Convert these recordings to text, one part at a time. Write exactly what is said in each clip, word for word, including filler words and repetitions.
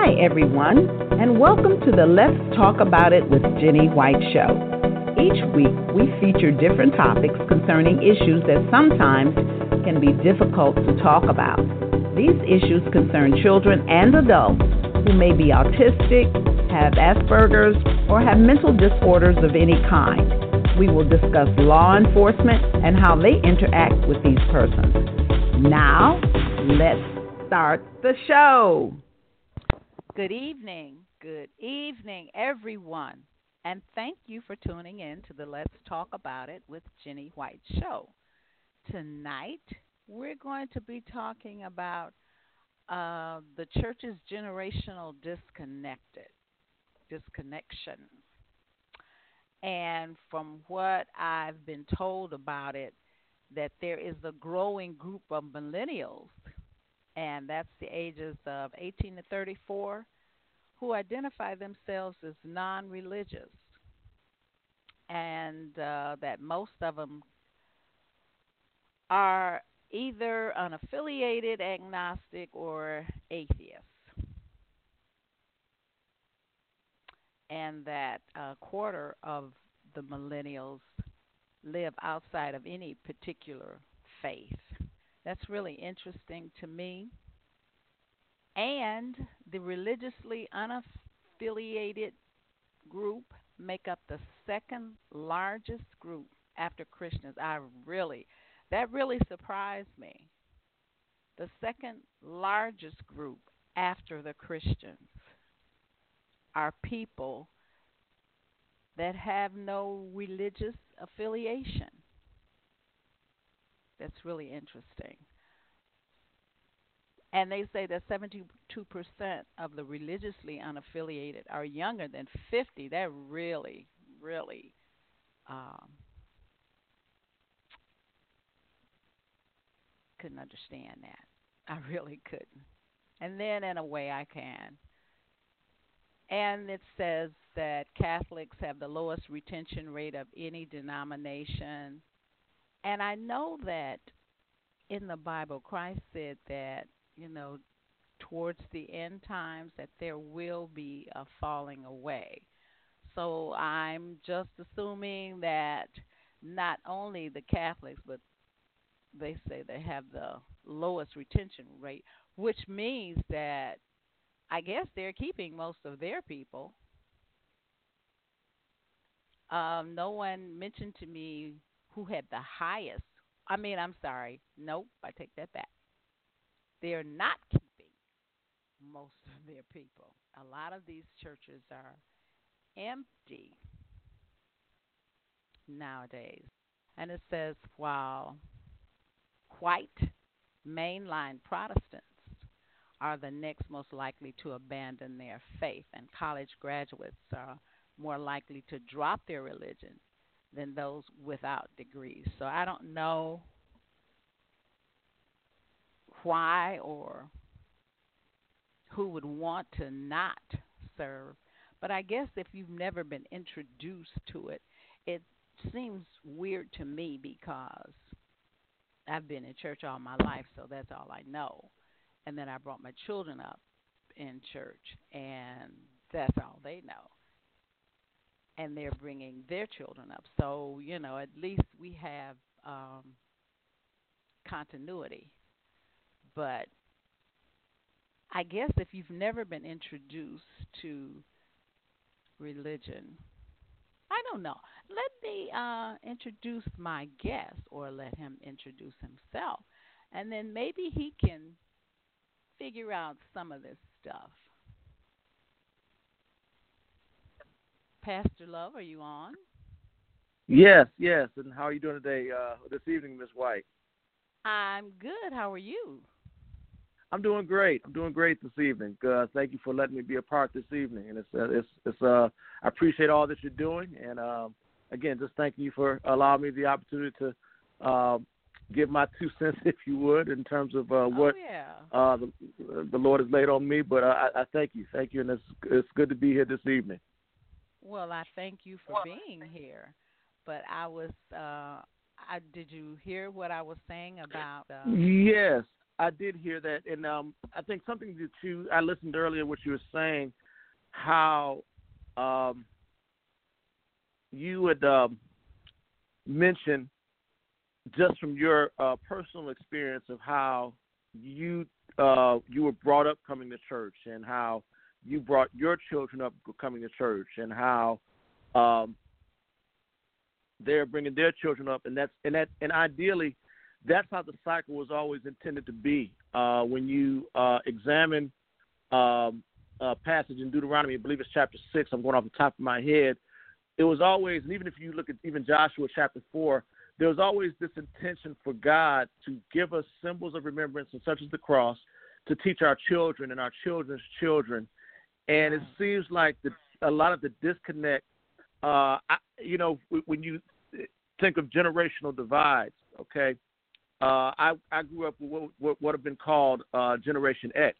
Hi, everyone, and welcome to the Let's Talk About It with Jenny White show. Each week, we feature different topics concerning issues that sometimes can be difficult to talk about. These issues concern children and adults who may be autistic, have Asperger's, or have mental disorders of any kind. We will discuss law enforcement and how they interact with these persons. Now, let's start the show. Good evening. Good evening, everyone. And thank you for tuning in to the Let's Talk About It with Jenny White show. Tonight, we're going to be talking about uh, the church's generational disconnected, disconnection. And from what I've been told about it, that there is a growing group of millennials, and that's the ages of eighteen to thirty-four, who identify themselves as non-religious, and uh, that most of them are either unaffiliated, agnostic, or atheists, and that a quarter of the millennials live outside of any particular faith. That's really interesting to me. And the religiously unaffiliated group make up the second largest group after Christians. I really, that really surprised me. The second largest group after the Christians are people that have no religious affiliation. That's really interesting. And they say that seventy-two percent of the religiously unaffiliated are younger than fifty. That really, really um, couldn't understand that. I really couldn't. And then, in a way, I can. And it says that Catholics have the lowest retention rate of any denomination. And I know that in the Bible, Christ said that, you know, towards the end times that there will be a falling away. So I'm just assuming that not only the Catholics, but they say they have the lowest retention rate, which means that I guess they're keeping most of their people. Um, no one mentioned to me who had the highest. I mean, I'm sorry. Nope, I take that back. They're not keeping most of their people. A lot of these churches are empty nowadays. And it says, while white mainline Protestants are the next most likely to abandon their faith, and college graduates are more likely to drop their religion than those without degrees. So I don't know why or who would want to not serve. But I guess if you've never been introduced to it, it seems weird to me because I've been in church all my life, so that's all I know. And then I brought my children up in church, and that's all they know. And they're bringing their children up. So, you know, at least we have um, continuity. But I guess if you've never been introduced to religion, I don't know. Let me uh, introduce my guest, or let him introduce himself. And then maybe he can figure out some of this stuff. Pastor Love, are you on? Yes, yes. And how are you doing today, uh, this evening, Miss White? I'm good. How are you? I'm doing great. I'm doing great this evening. Uh, thank you for letting me be a part this evening. And it's, uh, it's, it's. Uh, I appreciate all that you're doing. And um, again, just thank you for allowing me the opportunity to uh, give my two cents, if you would, in terms of uh, what oh, yeah. uh, the, the Lord has laid on me. But uh, I, I thank you, thank you, and it's it's good to be here this evening. Well, I thank you for being here. But I was. Uh, I did you hear what I was saying about? Uh, Yes, I did hear that, and um, I think something that you I listened earlier what you were saying, how um, you had um, mentioned just from your uh, personal experience of how you uh, you were brought up coming to church, and how you brought your children up coming to church, and how um, they're bringing their children up, and that's and that and ideally, that's how the cycle was always intended to be. Uh, when you uh, examine um, a passage in Deuteronomy, I believe it's chapter six. I'm going off the top of my head. It was always, and even if you look at even Joshua chapter four, there was always this intention for God to give us symbols of remembrance, such as the cross, to teach our children and our children's children. And it seems like the, a lot of the disconnect, uh, I, you know, when you think of generational divides, okay, uh, I, I grew up with what, what would have been called uh, Generation X.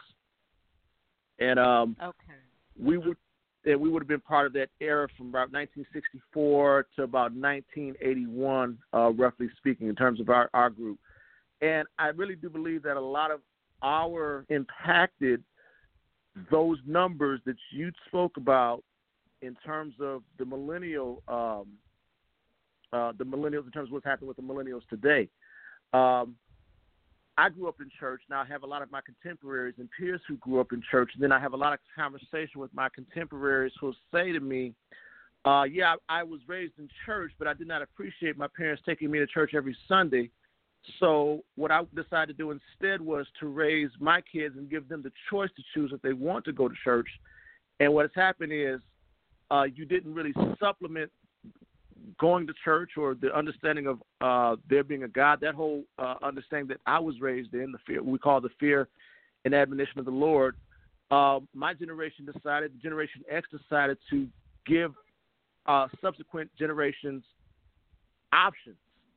And um, okay. we would and we would have been part of that era from about nineteen sixty-four to about nineteen eighty-one, uh, roughly speaking, in terms of our, our group. And I really do believe that a lot of our impacted those numbers that you spoke about in terms of the millennial, um, uh, the millennials, in terms of what's happening with the millennials today. Um, I grew up in church. Now I have a lot of my contemporaries and peers who grew up in church. And then I have a lot of conversation with my contemporaries who say to me, uh, yeah, I, I was raised in church, but I did not appreciate my parents taking me to church every Sunday. So what I decided to do instead was to raise my kids and give them the choice to choose if they want to go to church. And what has happened is uh, you didn't really supplement going to church or the understanding of uh, there being a God, that whole uh, understanding that I was raised in, the fear we call the fear and admonition of the Lord. Uh, my generation decided, Generation X decided to give uh, subsequent generations options.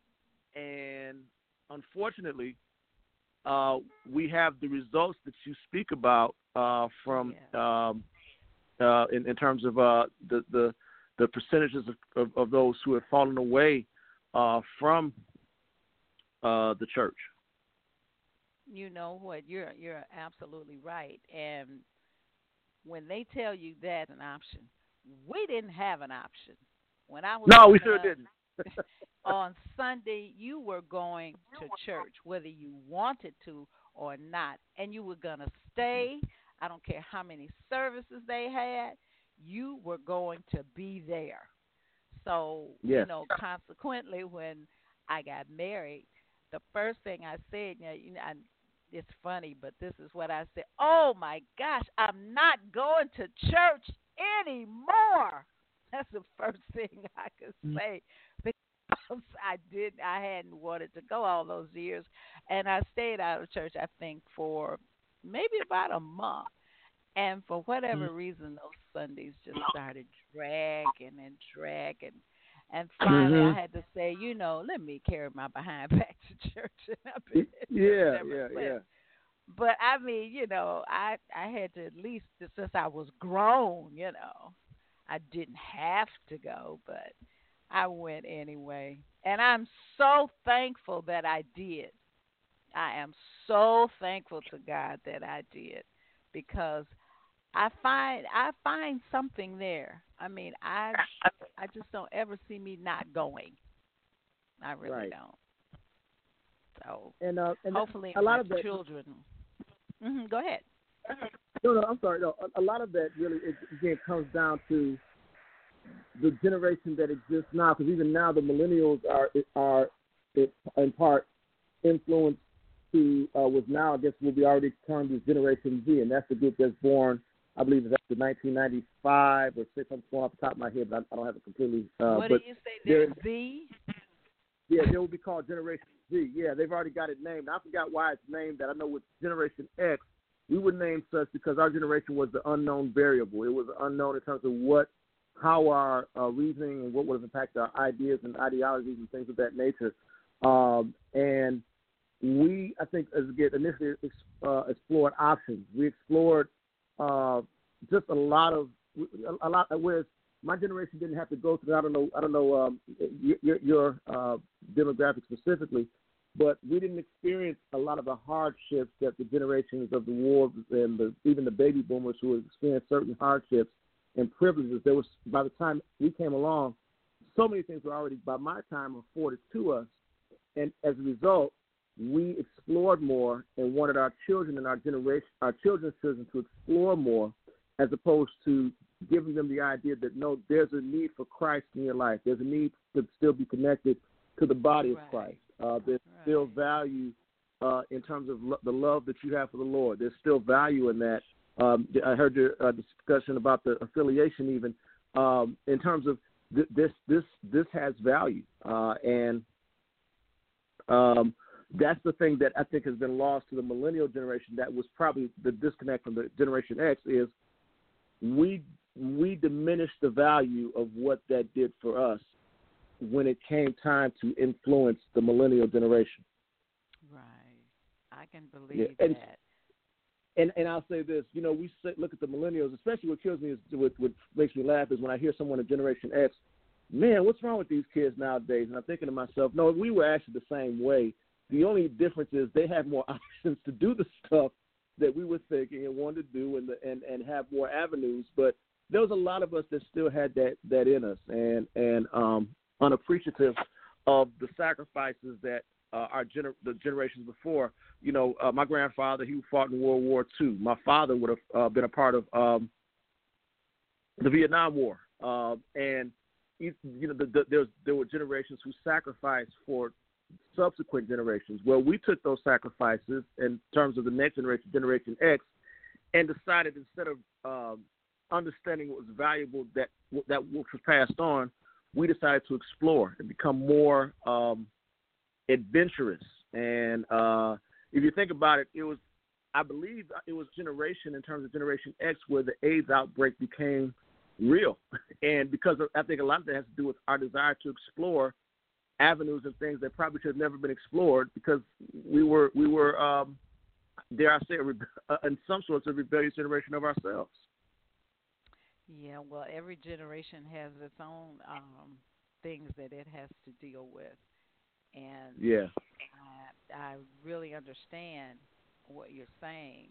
And unfortunately, uh, we have the results that you speak about uh, from yeah. um, uh, in, in terms of uh, the, the the percentages of, of, of those who have fallen away uh, from uh, the church. You know what? You're you're absolutely right. And when they tell you that's an option, we didn't have an option. When I was no, we coming sure up, didn't. on Sunday, you were going to church, whether you wanted to or not, and you were going to stay. I don't care how many services they had. You were going to be there. So, yes. you know, consequently, when I got married, the first thing I said, you know, you know I, it's funny, but this is what I said. Oh, my gosh, I'm not going to church anymore. That's the first thing I could say because I did. I hadn't wanted to go all those years, and I stayed out of church, I think, for maybe about a month. And for whatever reason, those Sundays just started dragging and dragging. And finally, mm-hmm. I had to say, you know, let me carry my behind back to church. And I've been yeah, yeah, since. yeah. But I mean, you know, I I had to at least since I was grown, you know, I didn't have to go, but I went anyway. And I'm so thankful that I did. I am so thankful to God that I did because I find I find something there. I mean, I I just don't ever see me not going. I really right. don't. So and, uh, and hopefully a lot my of that, children. Mm-hmm, go ahead. No, no, I'm sorry. No, a, a lot of that really it, again comes down to the generation that exists now. Because even now, the millennials are are in part influenced to uh, was now I guess will be already termed as Generation Z, and that's the group that's born. I believe it's after nineteen ninety-five or six. I'm going off the top of my head, but I, I don't have it completely. Uh, what but do you say? There's Z? Yeah, they will be called Generation Z. Yeah, they've already got it named. I forgot why it's named that. I know with Generation X, we would name such because our generation was the unknown variable. It was unknown in terms of what, how our uh, reasoning and what would have impacted our ideas and ideologies and things of that nature. Um, and we, I think, as again, initially uh, explored options. We explored uh, just a lot of a lot. Whereas my generation didn't have to go through. I don't know. I don't know um, your, your uh, demographic specifically, but we didn't experience a lot of the hardships that the generations of the war and the, even the baby boomers who had experienced certain hardships and privileges. There was, by the time we came along, so many things were already, by my time, afforded to us. And as a result, we explored more and wanted our children and our generation, our children's children to explore more, as opposed to giving them the idea that, no, there's a need for Christ in your life. There's a need to still be connected to the body of right. Christ. Uh, there's right. still value uh, in terms of lo- the love that you have for the Lord. There's still value in that. Um, I heard your uh, discussion about the affiliation even. Um, in terms of th- this, this, this has value. Uh, and um, that's the thing that I think has been lost to the millennial generation. That was probably the disconnect from the Generation X is we we diminished the value of what that did for us when it came time to influence the millennial generation. Right. I can believe yeah. and, that. And and I'll say this, you know, we say, look at the millennials, especially what kills me is what, what makes me laugh is when I hear someone in Generation X, man, what's wrong with these kids nowadays? And I'm thinking to myself, no, we were actually the same way. The only difference is they have more options to do the stuff that we were thinking and wanted to do and the, and, and have more avenues. But there was a lot of us that still had that, that in us and, and um, unappreciative of the sacrifices that uh, our gener- the generations before. You know, uh, my grandfather, he fought in World War Two. My father would have uh, been a part of um, the Vietnam War. Uh, and, you know, the, the, there, was, there were generations who sacrificed for subsequent generations. Well, we took those sacrifices in terms of the next generation, Generation X, and decided instead of um, understanding what was valuable that that which was passed on, we decided to explore and become more um, adventurous. And uh, if you think about it, it was, I believe, it was generation in terms of Generation X where the AIDS outbreak became real, and because of, I think a lot of that has to do with our desire to explore avenues and things that probably should have never been explored because we were we were um, dare I say a, in some sorts of rebellious generation of ourselves. Yeah, well, every generation has its own um, things that it has to deal with, and yeah, I, I really understand what you're saying,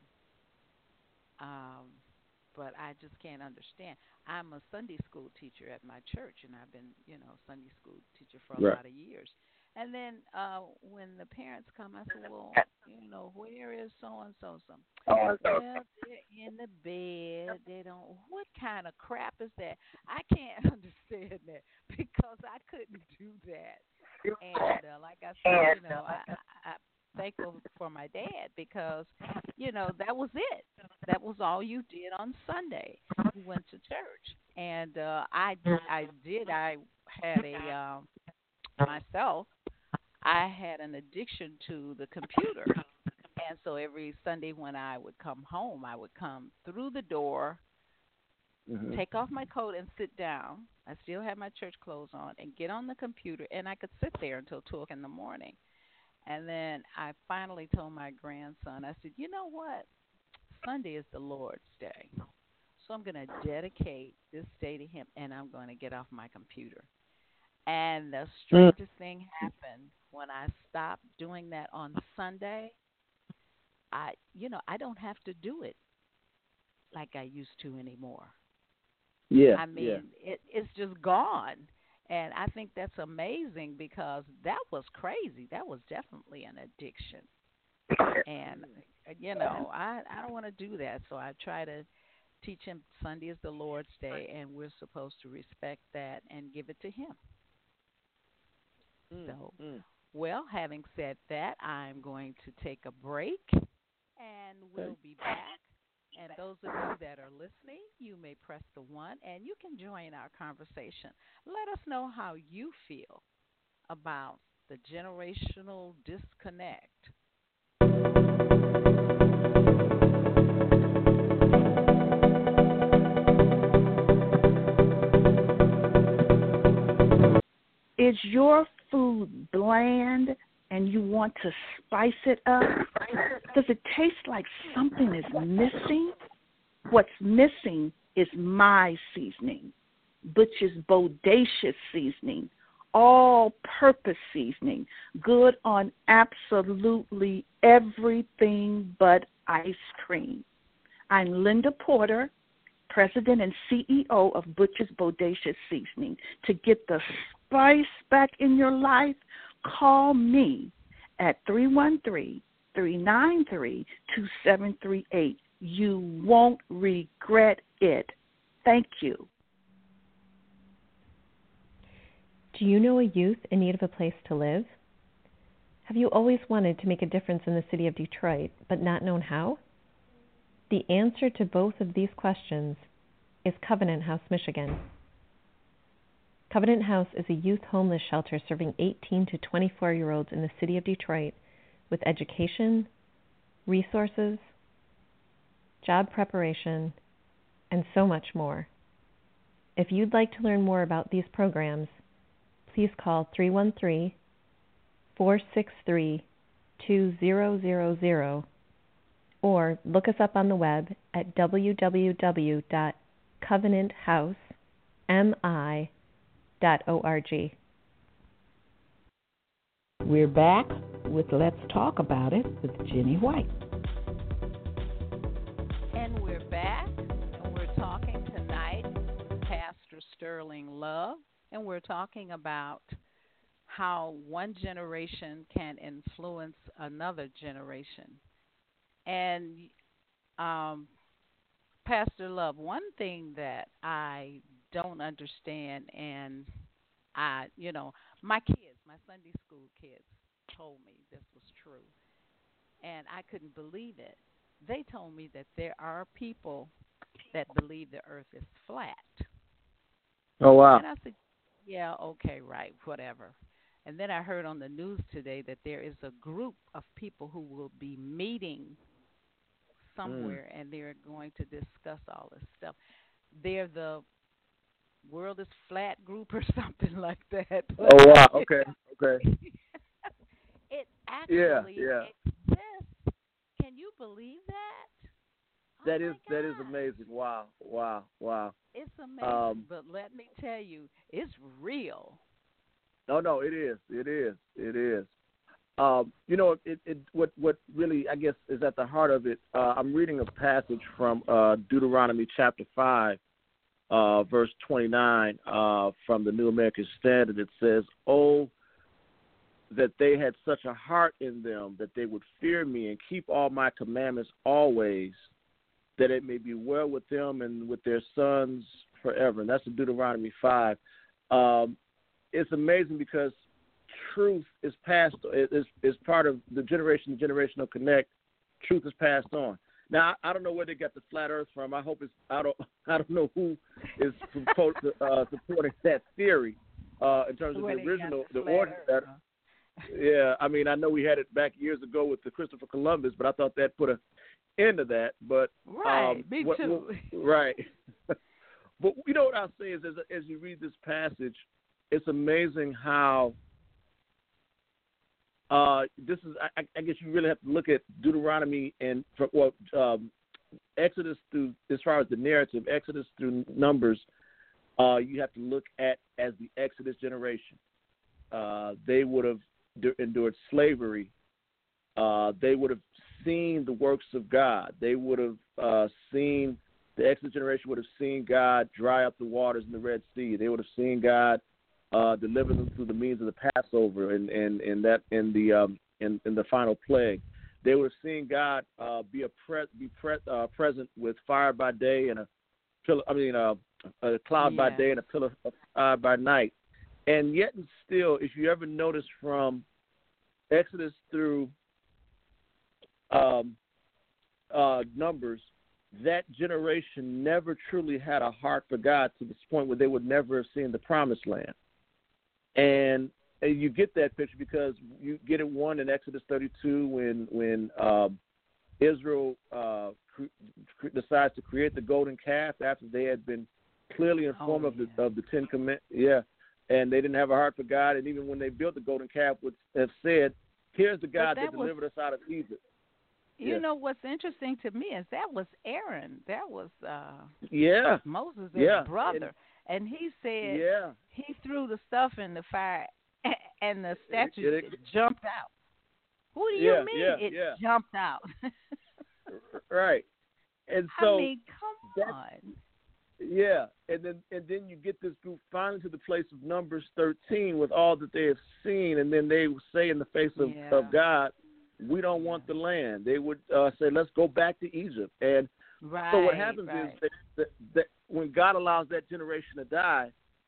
um, but I just can't understand. I'm a Sunday school teacher at my church, and I've been, you know, Sunday school teacher for a right. lot of years. And then uh, when the parents come, I say, well, you know, where is so-and-so? So, well, they're in the bed. They don't, what kind of crap is that? I can't understand that because I couldn't do that. And uh, like I said, you know, I, I, I'm thankful for my dad because, you know, that was it. That was all you did on Sunday. You went to church. And uh, I, I did, I had a, um, myself, I had an addiction to the computer. And so every Sunday when I would come home, I would come through the door, mm-hmm. take off my coat and sit down. I still had my church clothes on and get on the computer, and I could sit there until two o'clock in the morning. And then I finally told my grandson, I said, you know what? Sunday is the Lord's day. So I'm going to dedicate this day to him, and I'm going to get off my computer. And the strangest thing happened when I stopped doing that on Sunday. I, you know, I don't have to do it like I used to anymore. Yeah. I mean, yeah. it, it's just gone. And I think that's amazing because that was crazy. That was definitely an addiction. And, you know, I, I don't want to do that. So I try to teach him Sunday is the Lord's day, and we're supposed to respect that and give it to him. Mm, so, mm. well, having said that, I'm going to take a break, and we'll be back. And those of you that are listening, you may press the one, and you can join our conversation. Let us know how you feel about the generational disconnect. Is your food bland and you want to spice it up? Does it taste like something is missing? What's missing is my seasoning, Butch's Bodacious seasoning, all-purpose seasoning, good on absolutely everything but ice cream. I'm Linda Porter, President and C E O of Butcher's Bodacious Seasoning. To get the spice back in your life, call me at three one three, three nine three, two seven three eight. You won't regret it. Thank you. Do you know a youth in need of a place to live? Have you always wanted to make a difference in the city of Detroit, but not known how? The answer to both of these questions is Covenant House, Michigan. Covenant House is a youth homeless shelter serving eighteen to twenty-four-year-olds in the city of Detroit with education, resources, job preparation, and so much more. If you'd like to learn more about these programs, please call three one three, four six three, two zero zero zero or look us up on the web at w w w dot covenant house mi dot org. We're back with Let's Talk About It with Jenny White. And we're back, and we're talking tonight with Pastor Sterling Love, and we're talking about how one generation can influence another generation. And um, Pastor Love, one thing that I don't understand, and I, you know, my kids, my Sunday school kids told me this was true, and I couldn't believe it. They told me that there are people that believe the earth is flat. Oh, wow. And I said, yeah, okay, right, whatever. And then I heard on the news today that there is a group of people who will be meeting somewhere, mm. and they're going to discuss all this stuff. They're the World is Flat group or something like that. But, oh, wow, okay, okay. It actually yeah, yeah. exists. Can you believe that? That oh is that is amazing. Wow, wow, wow. It's amazing, um, but let me tell you, it's real. No, no, it is. It is. It is. Um, you know, it, it what what really I guess is at the heart of it. Uh, I'm reading a passage from uh, Deuteronomy chapter five, uh, verse twenty-nine, uh, from the New American Standard. It says, "Oh, that they had such a heart in them that they would fear me and keep all my commandments always, that it may be well with them and with their sons forever." And that's in Deuteronomy five. Um, it's amazing because truth is passed, is is part of the generation to generational connect. Truth is passed on. Now I, I don't know where they got the flat Earth from. I hope it's I don't I don't know who is supposed to, uh, supporting that theory uh, in terms of where the original, the, the origin. That, yeah, I mean I know we had it back years ago with the Christopher Columbus, but I thought that put an end to that. But right, um, me what, too. What, right. But you know what I'll say is, as as you read this passage, it's amazing how. Uh, this is, I, I guess you really have to look at Deuteronomy and, well, um, Exodus through, as far as the narrative, Exodus through Numbers, uh, you have to look at as the Exodus generation. Uh, they would have endured slavery. Uh, they would have seen the works of God. They would have uh, seen, the Exodus generation would have seen God dry up the waters in the Red Sea. They would have seen God Uh, deliver them through the means of the Passover and and, and that in the um, in, in the final plague. They were seeing God uh, be a pre- be pre- uh, present with fire by day and a pillar. I mean, uh, a cloud yes. by day and a pillar of fire by night. And yet, and still, if you ever notice from Exodus through um, uh, Numbers, that generation never truly had a heart for God to this point where they would never have seen the Promised Land. And, and you get that picture because you get it one in Exodus thirty-two when when um, Israel uh, cre- decides to create the golden calf after they had been clearly informed oh, of yeah. the of the Ten Commandments. Yeah, and they didn't have a heart for God. And even when they built the golden calf, would have said, "Here's the God that, that was, delivered us out of Egypt." You yes. know what's interesting to me is that was Aaron. That was uh, yeah Moses' yeah. brother. And he said Yeah. he threw the stuff in the fire, and the statue It- it- jumped out. Who do you Yeah, mean yeah, it yeah. jumped out? Right. And so I mean, come that's- on. Yeah, and then and then you get this group finally to the place of Numbers thirteen with all that they have seen, and then they say in the face of, Yeah. of God, we don't want the land. They would uh, say, let's go back to Egypt. And Right. so what happens right. is that, that, that when God allows that generation to die,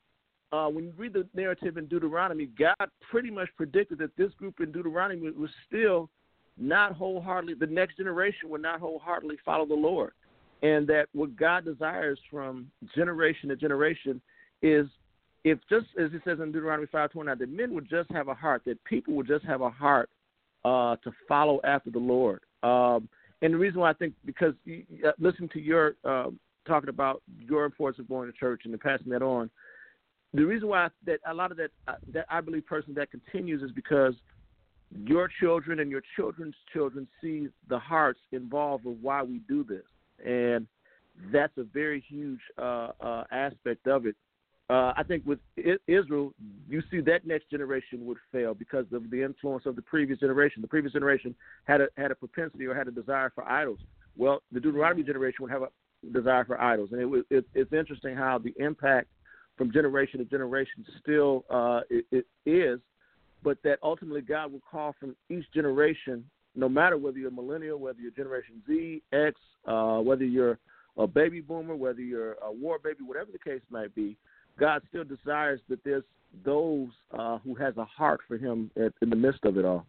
uh, when you read the narrative in Deuteronomy, God pretty much predicted that this group in Deuteronomy was still not wholeheartedly, the next generation would not wholeheartedly follow the Lord. And that what God desires from generation to generation is, if just as it says in Deuteronomy five twenty-nine, that men would just have a heart, that people would just have a heart uh, to follow after the Lord. Um, and the reason why I think, because you, uh, listening to your uh, talking about your importance of going to church and then passing that on, the reason why I, that a lot of that uh, that I believe personally that continues is because your children and your children's children see the hearts involved with why we do this. And that's a very huge uh, uh, aspect of it. Uh, I think with I- Israel, you see that next generation would fail because of the influence of the previous generation. The previous generation had a had a propensity or had a desire for idols. Well, the Deuteronomy generation would have a desire for idols, and it, was- it, it's interesting how the impact from generation to generation still uh, it, it is, but that ultimately God will call from each generation, no matter whether you're a millennial, whether you're Generation Z, X, uh, whether you're a baby boomer, whether you're a war baby, whatever the case might be, God still desires that there's those uh, who has a heart for him at, in the midst of it all.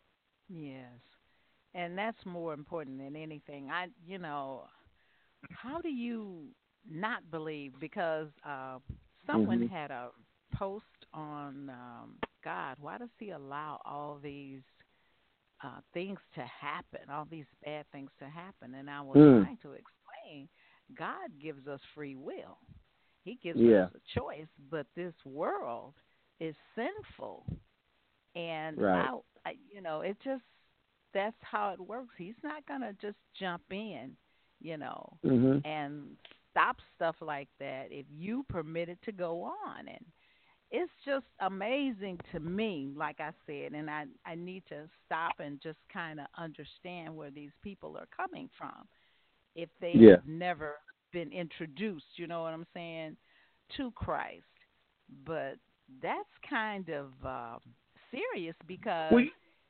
Yes. And that's more important than anything. I, you know, how do you not believe? Because uh, someone Mhm. had a post on um, God, why does he allow all these uh, things to happen, all these bad things to happen? And I was Mm. trying to explain, God gives us free will. He gives Yeah. us a choice, but this world is sinful. And, Right. I, I, you know, it just, that's how it works. He's not going to just jump in, you know, Mhm. and stop stuff like that if you permit it to go on. And it's just amazing to me, like I said, and I, I need to stop and just kind of understand where these people are coming from if they Yeah. have never been introduced, you know what I'm saying, to Christ. But that's kind of uh, serious because We,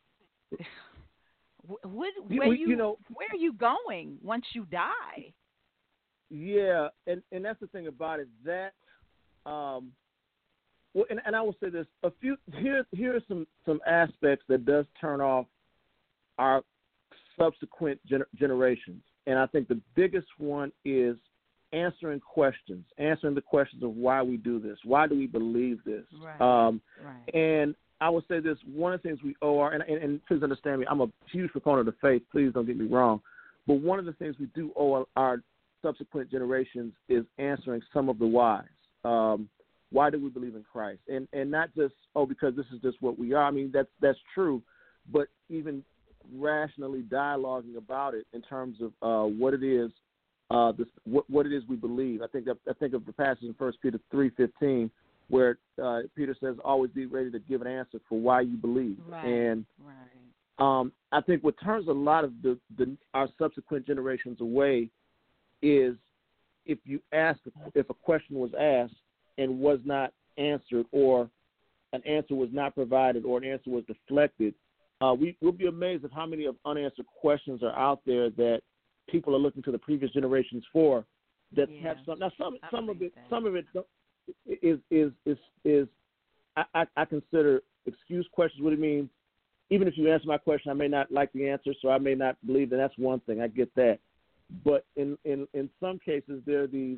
wh- wh- You- where we- you, you know- where are you going once you die? yeah, and, and that's the thing about it. That, um, well, and, and I will say this: a few here here are some some aspects that does turn off our subsequent gener- generations, and I think the biggest one is answering questions, answering the questions of why we do this, why do we believe this, Right. um, Right. and I will say this: one of the things we owe our, and, and, and please understand me, I'm a huge proponent of faith. Please don't get me wrong, but one of the things we do owe our, our subsequent generations is answering some of the whys. Um, why do we believe in Christ? And and not just, oh, because this is just what we are. I mean, that's that's true, but even rationally dialoguing about it in terms of uh, what it is, uh, this, what what it is we believe. I think of, I think of the passage in First Peter three fifteen where uh, Peter says, "Always be ready to give an answer for why you believe." Right. And Right. um, I think what turns a lot of the, the our subsequent generations away is if you ask if a question was asked and was not answered, or an answer was not provided, or an answer was deflected. Uh, we will be amazed at how many of unanswered questions are out there that people are looking to the previous generations for. That Yeah. have some now some I some of believe it that. some of it is is is is I, I, I consider excuse questions. What it means. Even if you answer my question, I may not like the answer, so I may not believe that. That's one thing. I get that. But in, in, in some cases, there are these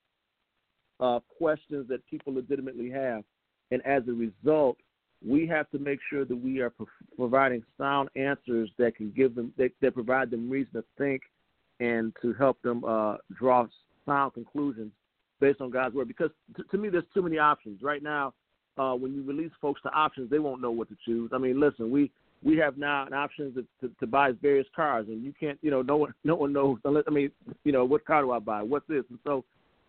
uh, questions that people legitimately have. And as a result, we have to make sure that we are pro- providing sound answers that can give them, that, that provide them reason to think and to help them uh, draw sound conclusions based on God's word. Because t- to me, there's too many options. Right now, Uh, when you release folks to options, they won't know what to choose. I mean, listen, we, we have now an option to, to, to buy various cars, and you can't, you know, no one no one knows. Unless, I mean, you know, what car do I buy? What's this? And so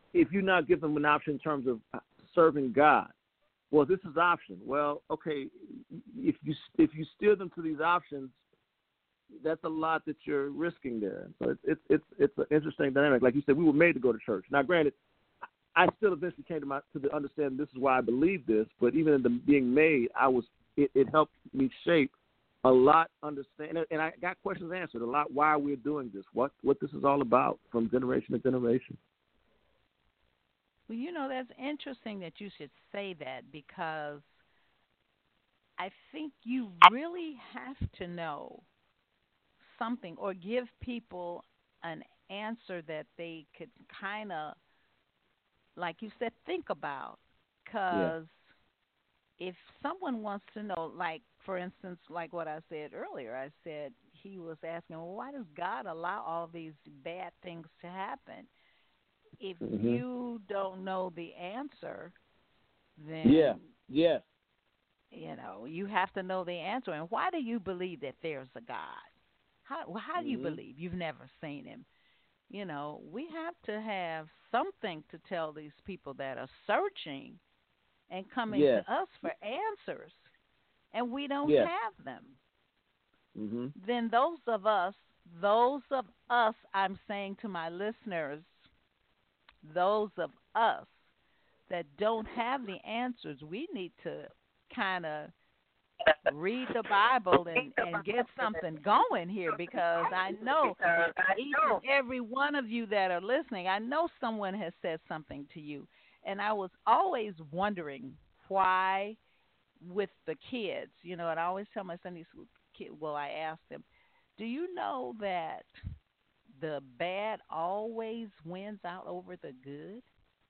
if you not give them an option in terms of serving God, well, this is option. Well, okay, if you if you steer them to these options, that's a lot that you're risking there. So it's it's it's it's an interesting dynamic. Like you said, we were made to go to church. Now, granted, I still eventually came to my to the understanding this is why I believe this. But even in the being made, I was it, it helped me shape a lot, understand, and I got questions answered a lot. Why we're doing this, what what this is all about, from generation to generation. Well, you know, that's interesting that you should say that, because I think you really have to know something or give people an answer that they could kind of, like you said, think about. Because yeah. if someone wants to know, like, for instance, like what I said earlier, I said he was asking, well, why does God allow all these bad things to happen? If mm-hmm. you don't know the answer, then yeah, yeah, you know, you have to know the answer. And why do you believe that there's a God? How how do you mm-hmm. believe? You've never seen him. You know, we have to have something to tell these people that are searching and coming yes. to us for answers, and we don't yes. have them. Mm-hmm. Then those of us, those of us, I'm saying to my listeners, those of us that don't have the answers, we need to kind of read the Bible and, and get something going here, because I know each and every one of you that are listening, I know someone has said something to you. And I was always wondering why with the kids, you know, and I always tell my Sunday school kid, well, I ask them, do you know that the bad always wins out over the good?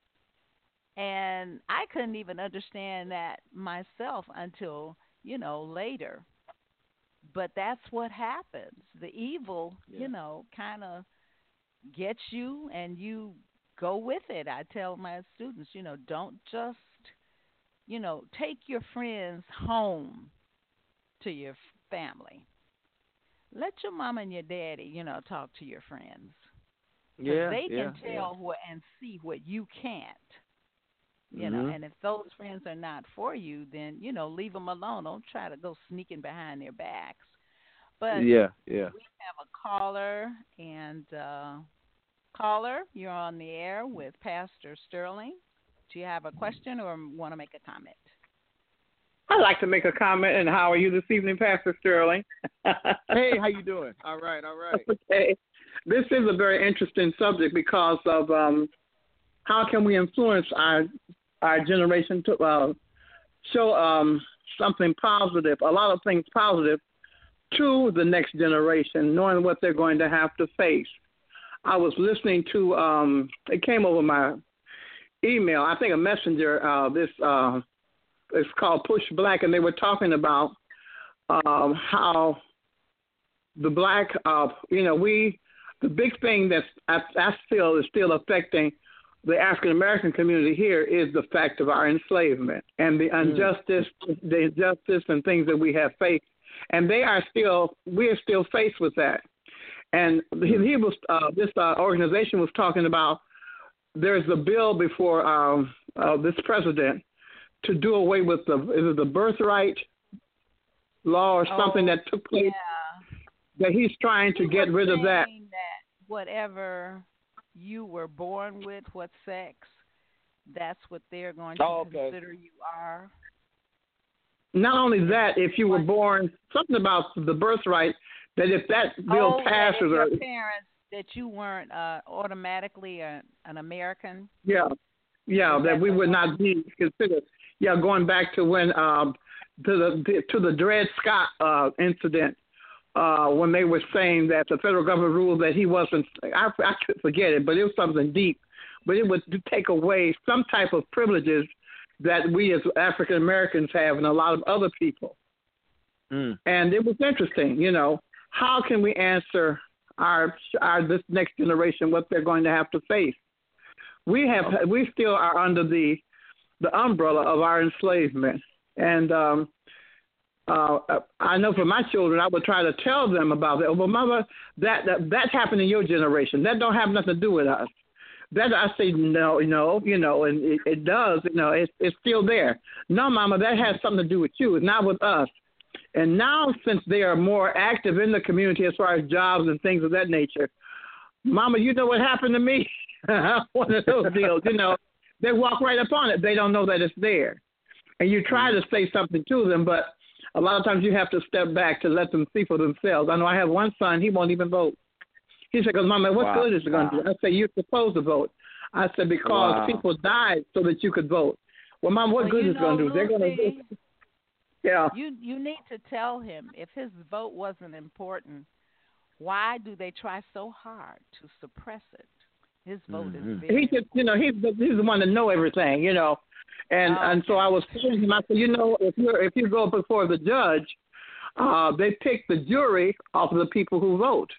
And I couldn't even understand that myself until, you know, later. But that's what happens. The evil, yeah. you know, kind of gets you and you go with it. I tell my students, you know, don't just, you know, take your friends home to your family. Let your mom and your daddy, you know, talk to your friends. Yeah, they yeah, can tell yeah. what and see what you can't. You mm-hmm. know, and if those friends are not for you, then, you know, leave them alone. Don't try to go sneaking behind their backs. But yeah, yeah. we have a caller, and uh, caller, you're on the air with Pastor Sterling. Do you have a question or want to make a comment? I'd like to make a comment. And how are you this evening, Pastor Sterling? Hey, how you doing? All right, all right. Okay. This is a very interesting subject because of um, how can we influence our our generation to uh, show um, something positive, a lot of things positive, to the next generation, knowing what they're going to have to face. I was listening to, um, it came over my email, I think a messenger, uh, this uh, it's called Push Black, and they were talking about um, how the black, uh, you know, we, the big thing that's, I, I feel is still affecting the African-American community here is the fact of our enslavement and the injustice, mm. the injustice and things that we have faced. And they are still, we are still faced with that. And he, he was, uh, this uh, organization was talking about there's a bill before um, uh, this president to do away with the, is it the birthright law or something oh, that took place, yeah. that he's trying to he get rid of that. that. Whatever you were born with, what sex, that's what they're going to oh, okay. consider you are. Not only that, if you were born, something about the birthright, that if that bill oh, passes, that or your parents, that you weren't uh, automatically a, an American. Yeah, yeah, that, that we would not be considered. Yeah, going back to when um, to the to the Dred Scott uh, incident, uh, when they were saying that the federal government ruled that he wasn't. I, I could forget it, but it was something deep. But it would take away some type of privileges that we as African Americans have and a lot of other people. Mm. And it was interesting, you know, how can we answer our our this next generation what they're going to have to face? We have we still are under the the umbrella of our enslavement, and um, uh, I know for my children, I would try to tell them about that. Well, mother, that that that happened in your generation. That don't have nothing to do with us. That I say no, no, you know, and it, it does, you know, it's it's still there. No, Mama, that has something to do with you. It's not with us. And now, since they are more active in the community as far as jobs and things of that nature, Mama, you know what happened to me? One of those deals, you know, they walk right up on it. They don't know that it's there. And you try to say something to them, but a lot of times you have to step back to let them see for themselves. I know I have one son, he won't even vote. He said, Mama, what wow. good is it going to wow. do? I said, you're supposed to vote. I said, because wow. people died so that you could vote. Well, Mom, what well, good is it going to do? They're going to Yeah. You you need to tell him if his vote wasn't important, why do they try so hard to suppress it? His vote mm-hmm. is very He just, you know, he's the, he's the one to know everything, you know. And oh, and so I was telling him, I said, you know, if you if you go before the judge, uh, they pick the jury off of the people who vote.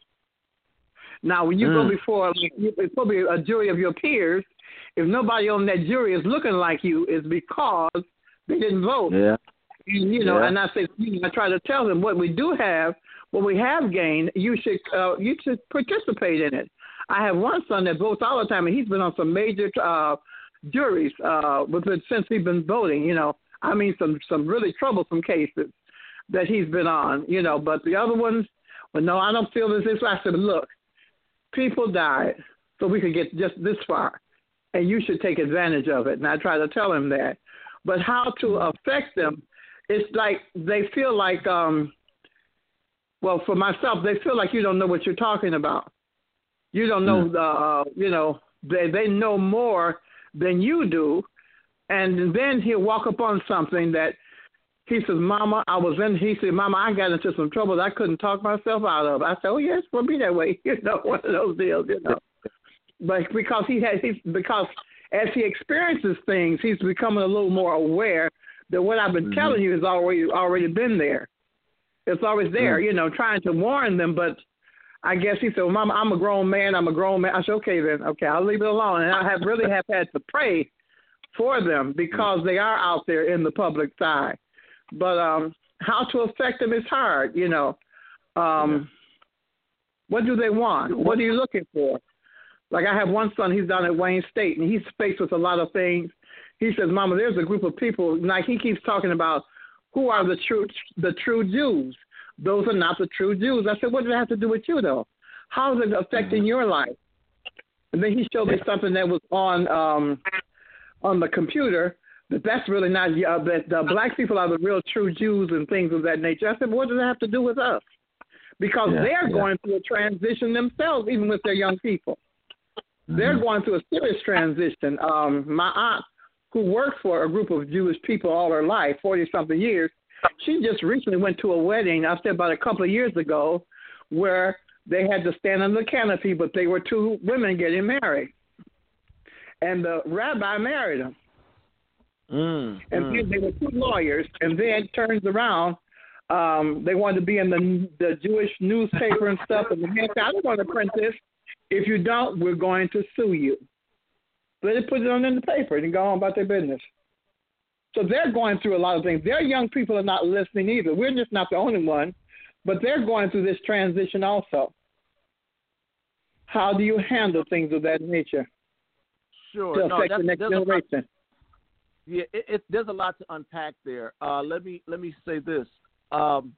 Now, when you mm. go before, like, it's probably a jury of your peers. If nobody on that jury is looking like you, it's because they didn't vote. Yeah. And, you know, yeah. and I say, you know, I try to tell them what we do have, what we have gained. You should, uh, you should participate in it. I have one son that votes all the time, and he's been on some major uh, juries uh, with it since he's been voting. You know, I mean, some some really troublesome cases that he's been on. You know, but the other ones, well, no, I don't feel this. This I said, look. People died so we could get just this far, and you should take advantage of it. And I try to tell him that. But how to affect them, it's like they feel like, um, well, for myself, they feel like you don't know what you're talking about. You don't know, the, uh, you know, they, they know more than you do. And then he'll walk up on something that he says, Mama, I was in, he said, Mama, I got into some trouble that I couldn't talk myself out of. I said, oh, yeah, it's going to be that way. You know, one of those deals, you know. But because he has, he's, because as he experiences things, he's becoming a little more aware that what I've been mm-hmm. telling you has already, already been there. It's always there, mm-hmm. you know, trying to warn them. But I guess he said, well, Mama, I'm a grown man. I'm a grown man. I said, okay, then. Okay, I'll leave it alone. And I have really have had to pray for them because they are out there in the public eye. But um, how to affect them is hard, you know. Um, what do they want? What are you looking for? Like I have one son, he's down at Wayne State, and he's faced with a lot of things. He says, Mama, there's a group of people, like he keeps talking about who are the true the true Jews. Those are not the true Jews. I said, what does it have to do with you, though? How is it affecting your life? And then he showed me something that was on um, on the computer. But that's really not, uh, that the black people are the real true Jews and things of that nature. I said, what does it have to do with us? Because yeah, they're yeah. going through a transition themselves, even with their young people. Mm-hmm. They're going through a serious transition. Um, my aunt, who worked for a group of Jewish people all her life, forty-something years, she just recently went to a wedding, I said about a couple of years ago, where they had to stand under the canopy, but they were two women getting married. And the rabbi married them. Mm, and mm. then they were two lawyers, and then it turns around. Um, they wanted to be in the the Jewish newspaper and stuff, and the man said, I don't want to print this. If you don't, we're going to sue you. So they put it on in the paper and go on about their business. So they're going through a lot of things. Their young people are not listening either. We're just not the only one, but they're going through this transition also. How do you handle things of that nature sure. to no, affect the next generation? Yeah, it, it, there's a lot to unpack there. Uh, let me let me say this: um,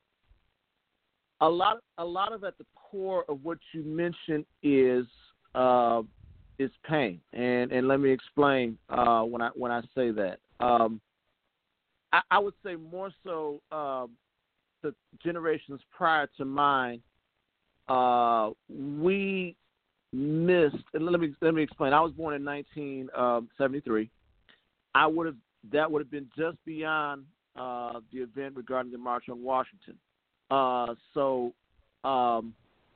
a lot a lot of at the core of what you mentioned is uh, is pain, and and let me explain uh, when I when I say that. Um, I, I would say more so uh, the generations prior to mine. Uh, we missed. And let me let me explain. I was born in nineteen seventy-three. I would have that would have been just beyond uh, the event regarding the March on Washington. Uh, so um,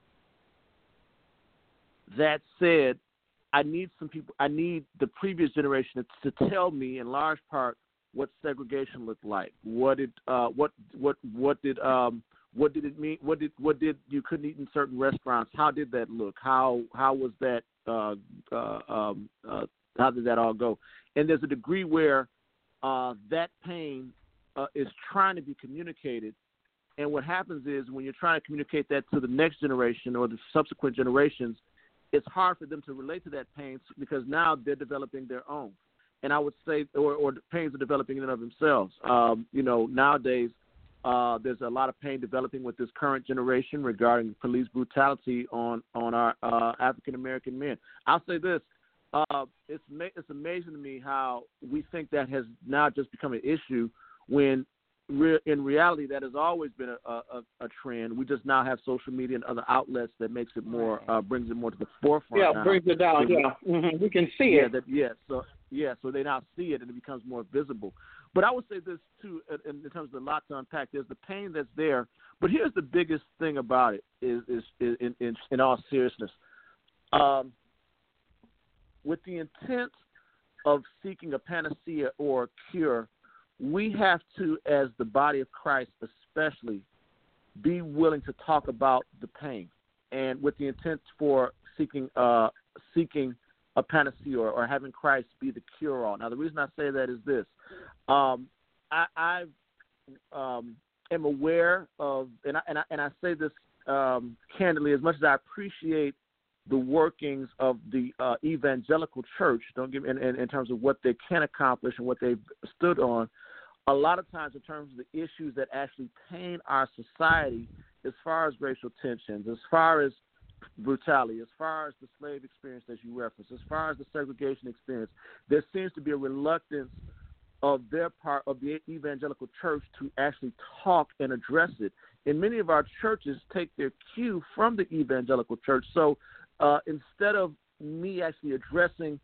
that said, I need some people. I need the previous generation to, to tell me, in large part, what segregation looked like. What did uh, what what what did um, what did it mean? What did what did you couldn't eat in certain restaurants? How did that look? How how was that? Uh, uh, um, uh, how did that all go? And there's a degree where uh, that pain uh, is trying to be communicated. And what happens is when you're trying to communicate that to the next generation or the subsequent generations, it's hard for them to relate to that pain because now they're developing their own. And I would say, or, or the pains are developing in and of themselves. Um, you know, nowadays uh, there's a lot of pain developing with this current generation regarding police brutality on on our uh, African American men. I'll say this: uh, it's it's amazing to me how we think that has now just become an issue when re- in reality that has always been a, a, a trend. We just now have social media and other outlets that makes it more uh, brings it more to the forefront. Yeah, now. brings it down. So, yeah, mm-hmm. we can see yeah, it. That, yeah, so. Yeah, so they now see it and it becomes more visible. But I would say this, too, in, in terms of a lot to unpack. There's the pain that's there. But here's the biggest thing about it is, is, is in, in, in all seriousness. Um, with the intent of seeking a panacea or a cure, we have to, as the body of Christ especially, be willing to talk about the pain. And with the intent for seeking uh, seeking a panacea or, or having Christ be the cure-all. Now, the reason I say that is this. Um, I, I um, am aware of, and I, and I, and I say this um, candidly, as much as I appreciate the workings of the uh, evangelical church, don't give me, in, in, in terms of what they can accomplish and what they've stood on, a lot of times in terms of the issues that actually pain our society as far as racial tensions, as far as brutality, as far as the slave experience that you referenced, as far as the segregation experience, there seems to be a reluctance of their part of the evangelical church to actually talk and address it. And many of our churches take their cue from the evangelical church. So uh, instead of me actually addressing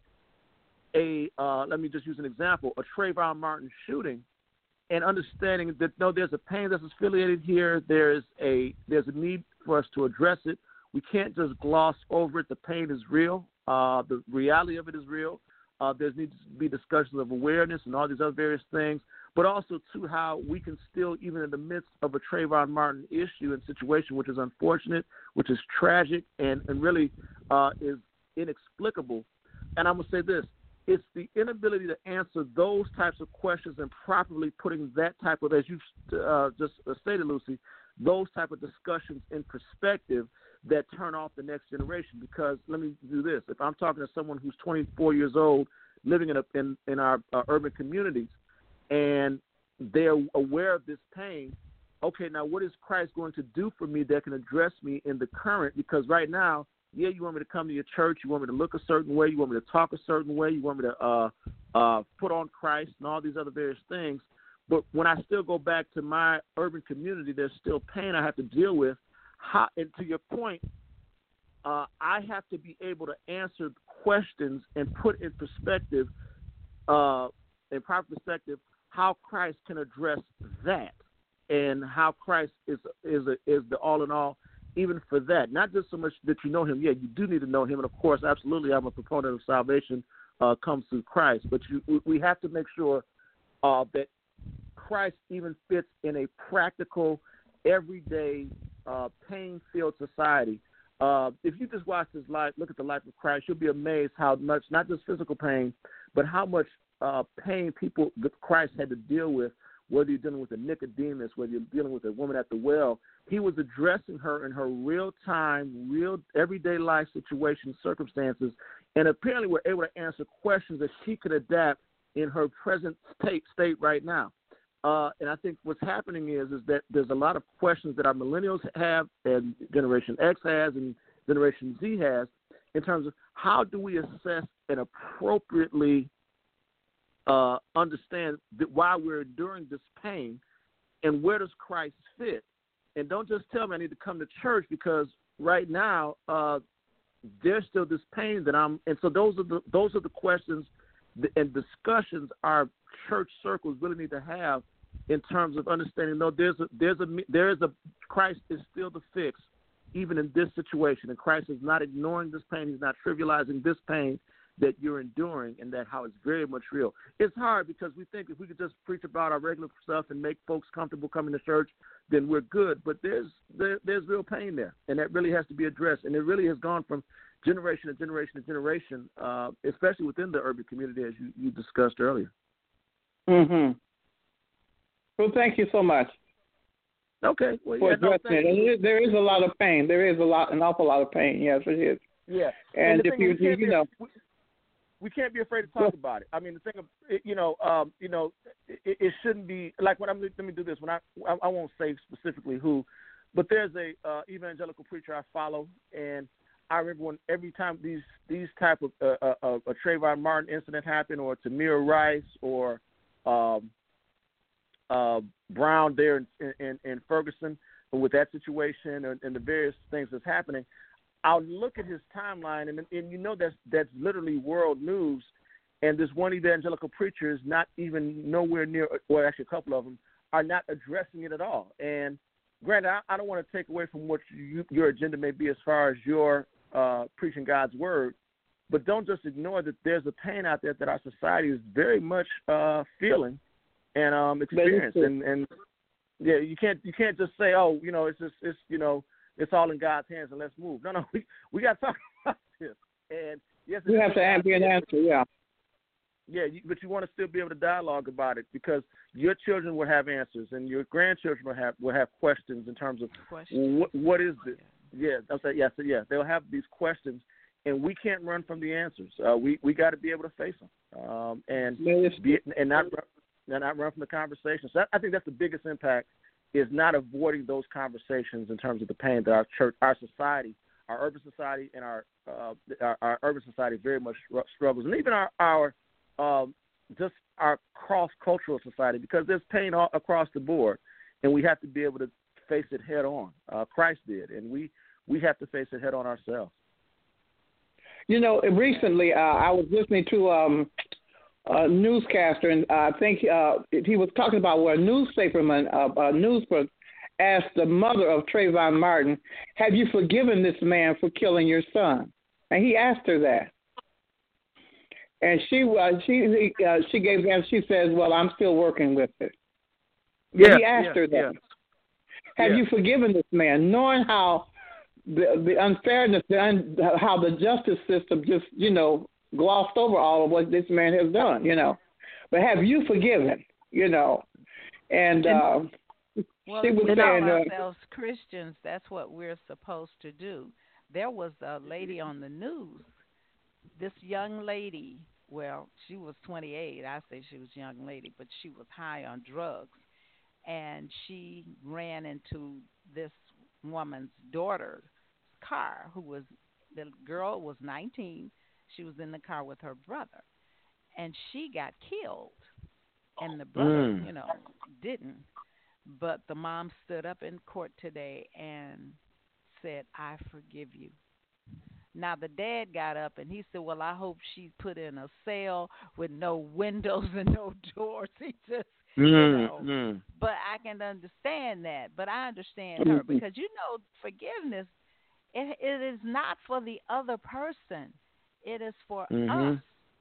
a, uh, let me just use an example, a Trayvon Martin shooting, and understanding that, no, there's a pain that's affiliated here, there's a there's a need for us to address it. We can't just gloss over it. The pain is real. Uh, the reality of it is real. Uh, there needs to be discussions of awareness and all these other various things, but also, too, how we can still, even in the midst of a Trayvon Martin issue and situation, which is unfortunate, which is tragic, and, and really uh, is inexplicable. And I'm going to say this. It's the inability to answer those types of questions and properly putting that type of, as you uh, just stated, Lucy, those type of discussions in perspective that turn off the next generation. Because let me do this. If I'm talking to someone who's twenty-four years old living in, a, in, in our uh, urban communities and they're aware of this pain, okay, now what is Christ going to do for me that can address me in the current? Because right now, yeah, you want me to come to your church, you want me to look a certain way, you want me to talk a certain way, you want me to uh, uh, put on Christ and all these other various things. But when I still go back to my urban community, there's still pain I have to deal with. How, and to your point, uh, I have to be able to answer questions and put in perspective, uh, in proper perspective, how Christ can address that, and how Christ is is a, is the all in all, even for that. Not just so much that you know Him. Yeah, you do need to know Him, and of course, absolutely, I'm a proponent of salvation uh, comes through Christ. But you, we have to make sure uh, that Christ even fits in a practical, everyday, uh, pain-filled society. Uh, if you just watch his life, look at the life of Christ, you'll be amazed how much, not just physical pain, but how much uh, pain people that Christ had to deal with, whether you're dealing with a Nicodemus, whether you're dealing with a woman at the well. He was addressing her in her real-time, real everyday life situations, circumstances, and apparently were able to answer questions that she could adapt in her present state, state right now. Uh, and I think what's happening is is that there's a lot of questions that our millennials have and Generation X has and Generation Z has in terms of how do we assess and appropriately uh, understand that why we're enduring this pain and where does Christ fit? And don't just tell me I need to come to church because right now uh, there's still this pain that I'm – and so those are the those are the questions and discussions our church circles really need to have in terms of understanding. No, there's a there's a there is a Christ is still the fix, even in this situation, and Christ is not ignoring this pain. He's not trivializing this pain that you're enduring, and that how it's very much real. It's hard because we think if we could just preach about our regular stuff and make folks comfortable coming to church, then we're good. But there's there, there's real pain there, and that really has to be addressed. And it really has gone from generation to generation to generation, uh, especially within the urban community, as you, you discussed earlier. Mm-hmm. Well, thank you so much. Okay. Well, for yeah, no, addressing it. There is a lot of pain. There is a lot, an awful lot of pain. Yes, it is. Yeah, and, and if you, you, you know. We, we can't be afraid to talk about it. I mean, the thing of, you know, um, you know, it, it shouldn't be like when I'm. Let me do this. When I, I, I won't say specifically who, but there's a uh, evangelical preacher I follow, and I remember when every time these these type of uh, uh, uh, a Trayvon Martin incident happened, or Tamir Rice, or um, uh, Brown there in, in, in Ferguson, with that situation and, and the various things that's happening. I'll look at his timeline, and, and you know that's that's literally world news, and this one evangelical preacher is not even nowhere near, or actually a couple of them, are not addressing it at all. And granted, I, I don't want to take away from what you, your agenda may be as far as your uh, preaching God's word, but don't just ignore that there's a pain out there that our society is very much uh, feeling and um, experiencing. And, and yeah, you can't you can't just say, oh, you know, it's just it's you know. It's all in God's hands, and let's move. No, no, we we got to talk about this. And yes, you have to be an answer, yeah. Yeah, you, but you want to still be able to dialogue about it because your children will have answers, and your grandchildren will have will have questions in terms of what what is it? Yeah, I'll say yes, yeah. They'll have these questions, and we can't run from the answers. Uh, we we got to be able to face them, um, and be, and not and not run from the conversation. So I think that's the biggest impact. Is not avoiding those conversations in terms of the pain that our church, our society, our urban society, and our uh, our, our urban society very much struggles, and even our our um, just our cross-cultural society, because there's pain all across the board, and we have to be able to face it head on. Uh, Christ did, and we we have to face it head on ourselves. You know, recently uh, I was listening to. Um, A newscaster, and uh, I think uh, he was talking about where a newspaperman, uh, a newspaper, asked the mother of Trayvon Martin, "Have you forgiven this man for killing your son?" And he asked her that, and she uh, she uh, she gave him. She says, "Well, I'm still working with it." Yeah, and he asked yeah, her that. Yeah. Have yeah. you forgiven this man, knowing how the the unfairness, the un, how the justice system just you know. glossed over all of what this man has done, you know. But have you forgiven, you know? And uh, well, she was we saying, call uh, ourselves Christians. That's what we're supposed to do. There was a lady on the news. This young lady, well, she was twenty-eight. I say she was a young lady, but she was high on drugs. And she ran into this woman's daughter's car, who was, the girl was nineteen. She was in the car with her brother, and she got killed, and the brother, mm. you know, didn't. But the mom stood up in court today and said, "I forgive you." Now, the dad got up, and he said, "Well, I hope she's put in a cell with no windows and no doors." He just, mm. you know, mm. but I can understand that. But I understand her because, you know, forgiveness, it, it is not for the other person. It is for mm-hmm. us.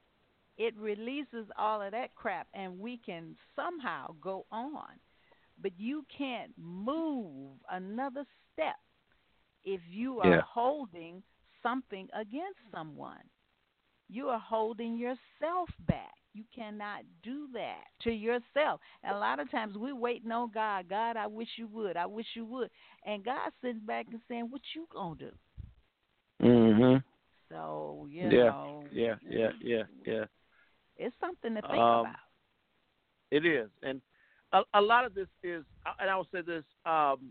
It releases all of that crap, and we can somehow go on. But you can't move another step if you are yeah. holding something against someone. You are holding yourself back. You cannot do that to yourself. And a lot of times we're waiting on God. God, I wish you would. I wish you would. And God's sitting back and saying, what you going to do? Mm-hmm. So, you yeah, know. Yeah, yeah, yeah, yeah. It's something to think um, about. It is. And a, a lot of this is, and I will say this, um,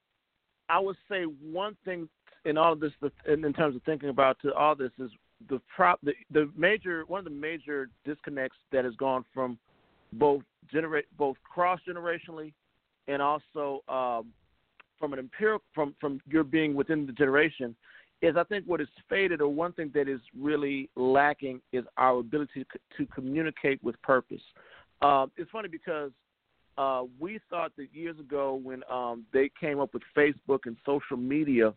I would say one thing in all of this, in, in terms of thinking about to all this, is the, prop, the the major, one of the major disconnects that has gone from both generate, both cross-generationally and also um, from an empirical, from, from your being within the generation, is I think what is faded, or one thing that is really lacking, is our ability to, to communicate with purpose. Um, it's funny because uh, we thought that years ago when um, they came up with Facebook and social media,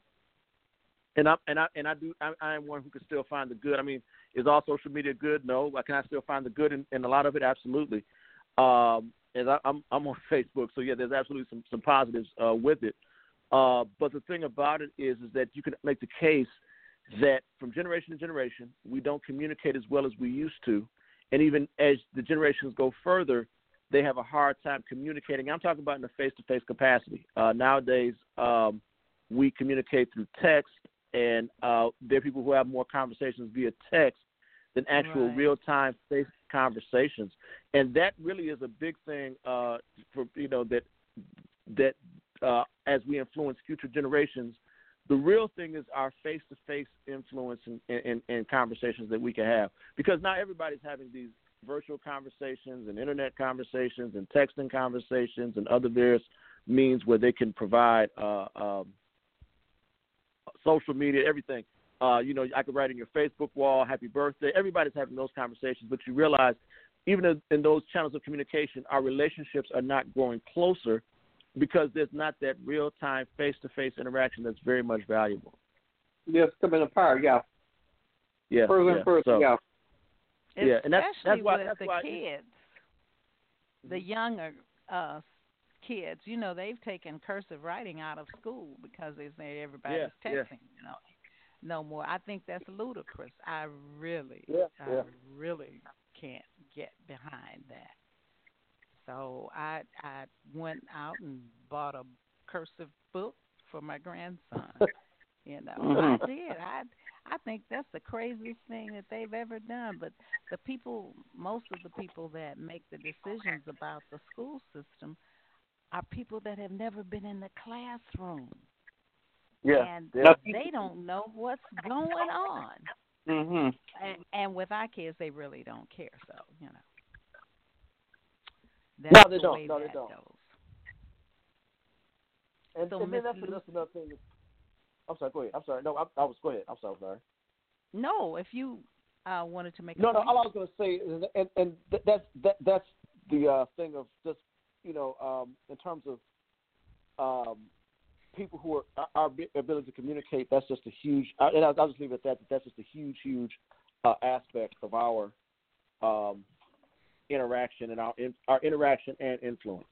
and I and I and I do I, I am one who can still find the good. I mean, is all social media good? No. Can I still find the good in, in a lot of it? Absolutely. Um, and I, I'm I'm on Facebook, so yeah, there's absolutely some some positives uh, with it. Uh, but the thing about it is, is that you can make the case that from generation to generation, we don't communicate as well as we used to. And even as the generations go further, they have a hard time communicating. I'm talking about in a face-to-face capacity. Uh, nowadays, um, we communicate through text, and uh, there are people who have more conversations via text than actual Right. real-time face conversations, and that really is a big thing uh, for you know that that uh, as we influence future generations, the real thing is our face-to-face influence in, in, in conversations that we can have, because not everybody's having these virtual conversations and internet conversations and texting conversations and other various means where they can provide uh, um, social media, everything. Uh, you know, I could write in your Facebook wall, happy birthday. Everybody's having those conversations, but you realize even in, in those channels of communication, our relationships are not growing closer because there's not that real-time face-to-face interaction that's very much valuable. Yes, coming apart, yeah. Yeah, Further yeah. and further, So, yeah. yeah, and that's, Especially that's why, with that's the why kids, the younger uh, kids. You know, they've taken cursive writing out of school because they say everybody's Yeah, texting. yeah. You know, no more. I think that's ludicrous. I really, Yeah, I yeah. really can't get behind that. So I I went out and bought a cursive book for my grandson. You know, Mhm. I did. I I think that's the craziest thing that they've ever done. But the people, most of the people that make the decisions about the school system are people that have never been in the classroom, Yeah, and yeah. they don't know what's going on. Mhm. And, and with our kids, they really don't care. So you know, No, that's they the don't. way No, they that don't. goes. And, So, and then Miss that's, Lu- that's another thing. I'm sorry, go ahead. I'm sorry. No, I, I was, go ahead. I'm sorry, I'm sorry. No, if you uh, wanted to make a No, no. point. All I was going to say is, and, and th- that's that, that's the uh, thing of just you know, um, in terms of um, people who are our our ability to communicate. That's just a huge. uh, And I'll, I'll just leave it at that. that That's just a huge, huge uh, aspect of our um, interaction and our in, our interaction and influence.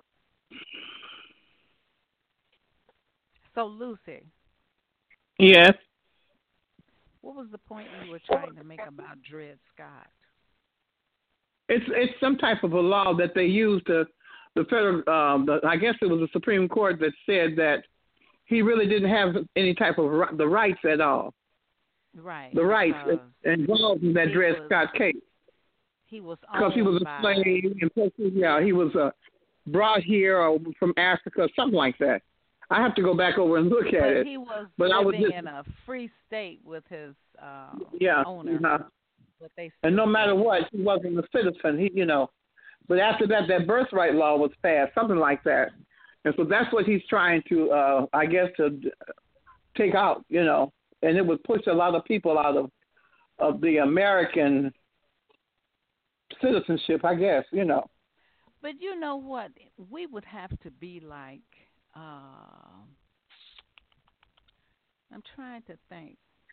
So, Lucy, Yes. what was the point you were trying to make about Dred Scott? It's it's some type of a law that they used to the federal. Um, the, I guess it was the Supreme Court that said that he really didn't have any type of ri- the rights at all. Right. The rights because involved in that he Dred was- Scott case He was because he was owned a by. slave and plus, yeah, he was uh, brought here or from Africa, something like that. I have to go back over and look at But it. he was But I was living just- in a free state with his uh, Yeah, owner. uh-huh. But they And no still matter said- what, he wasn't a citizen. He, you know, but after that, that birthright law was passed, something like that. And so that's what he's trying to, uh, I guess, to d- take out, you know. And it would push a lot of people out of of the American citizenship, I guess, you know. But you know what? We would have to be like. Uh, I'm trying to think.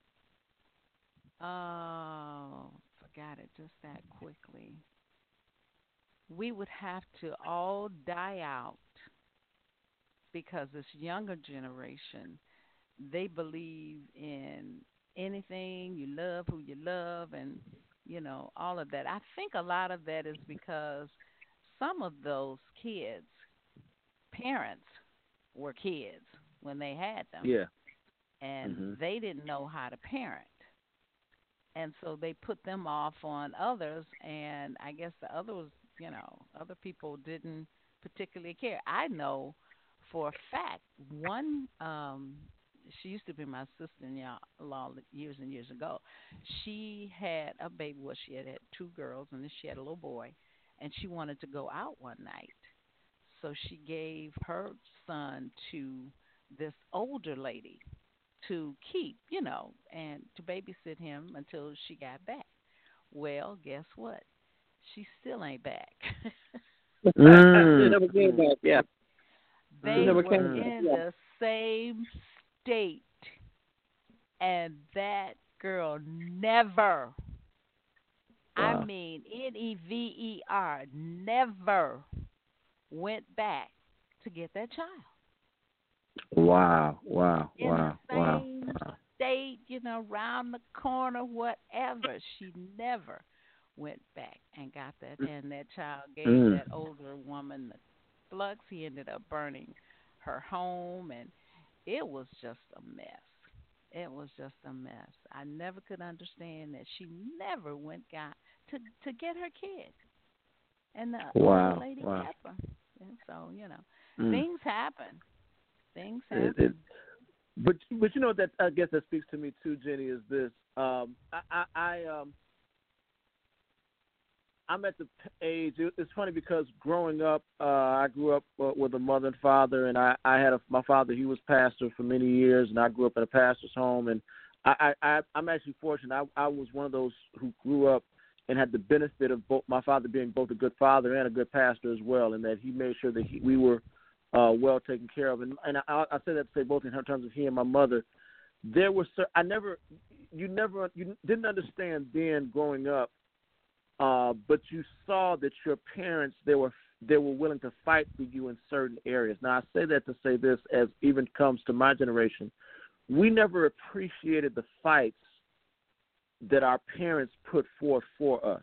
Oh, forgot it just that quickly. We would have to all die out because this younger generation, they believe in anything, you love who you love, and you know all of that. I think a lot of that is because some of those kids' parents were kids when they had them, Yeah. and Mhm. they didn't know how to parent, and so they put them off on others, and I guess the others, you know, other people didn't particularly care. I know for a fact one um she used to be my sister-in-law years and years ago. She had a baby. Well, she had had two girls, and then she had a little boy, and she wanted to go out one night. So she gave her son to this older lady to keep, you know, and to babysit him until she got back. Well, guess what? She still ain't back. Mm. They never came back, yeah. They never were came back, in yeah. the same state, and that girl never, I Wow. mean N E V E R, never went back to get that child. Wow. Wow. In Wow. the Wow. same Wow. state, you know, round the corner, whatever. She never went back and got that, and that child gave Mm. that older woman the flux. He ended up burning her home, and it was just a mess. it was just a mess. I never could understand that she never went got to to get her kid, and the wow, older lady wow. kept her. And so you know, Mm. things happen. Things It, happen. it, but but you know that I guess that speaks to me too, Jenny. Is this? Um, I, I, I um. I'm at the age. It's funny because growing up, uh, I grew up uh, with a mother and father, and I, I had a, my father. He was pastor for many years, and I grew up in a pastor's home. And I, I, I'm actually fortunate. I, I was one of those who grew up and had the benefit of both my father being both a good father and a good pastor as well, and that he made sure that he, we were uh, well taken care of. And, and I, I say that to say both in terms of he and my mother. There was I never, you never, you didn't understand then growing up. Uh, but you saw that your parents, they were they were willing to fight for you in certain areas. Now, I say that to say this, as even comes to my generation, we never appreciated the fights that our parents put forth for us.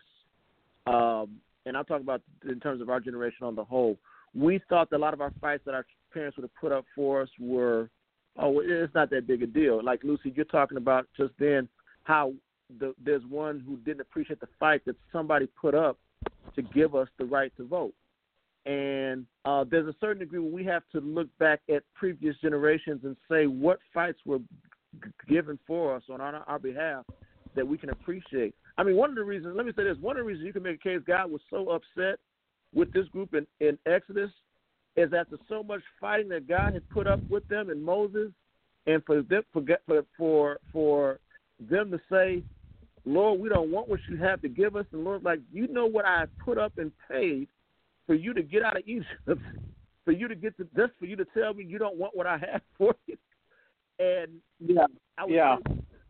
Um, and I'm talking about in terms of our generation on the whole. We thought that a lot of our fights that our parents would have put up for us were, oh, it's not that big a deal. Like, Lucy, you're talking about just then how The, there's one who didn't appreciate the fight that somebody put up to give us the right to vote. And uh, there's a certain degree where we have to look back at previous generations and say what fights were g- given for us on our, our behalf that we can appreciate. I mean, one of the reasons, let me say this, one of the reasons you can make a case God was so upset with this group in, in Exodus is after so much fighting that God had put up with them and Moses, and for them, for, for, for, for them to say, Lord, we don't want what you have to give us. And Lord, like, you know what I put up and paid for you to get out of Egypt, for you to get to this, for you to tell me you don't want what I have for you. And yeah, I would yeah.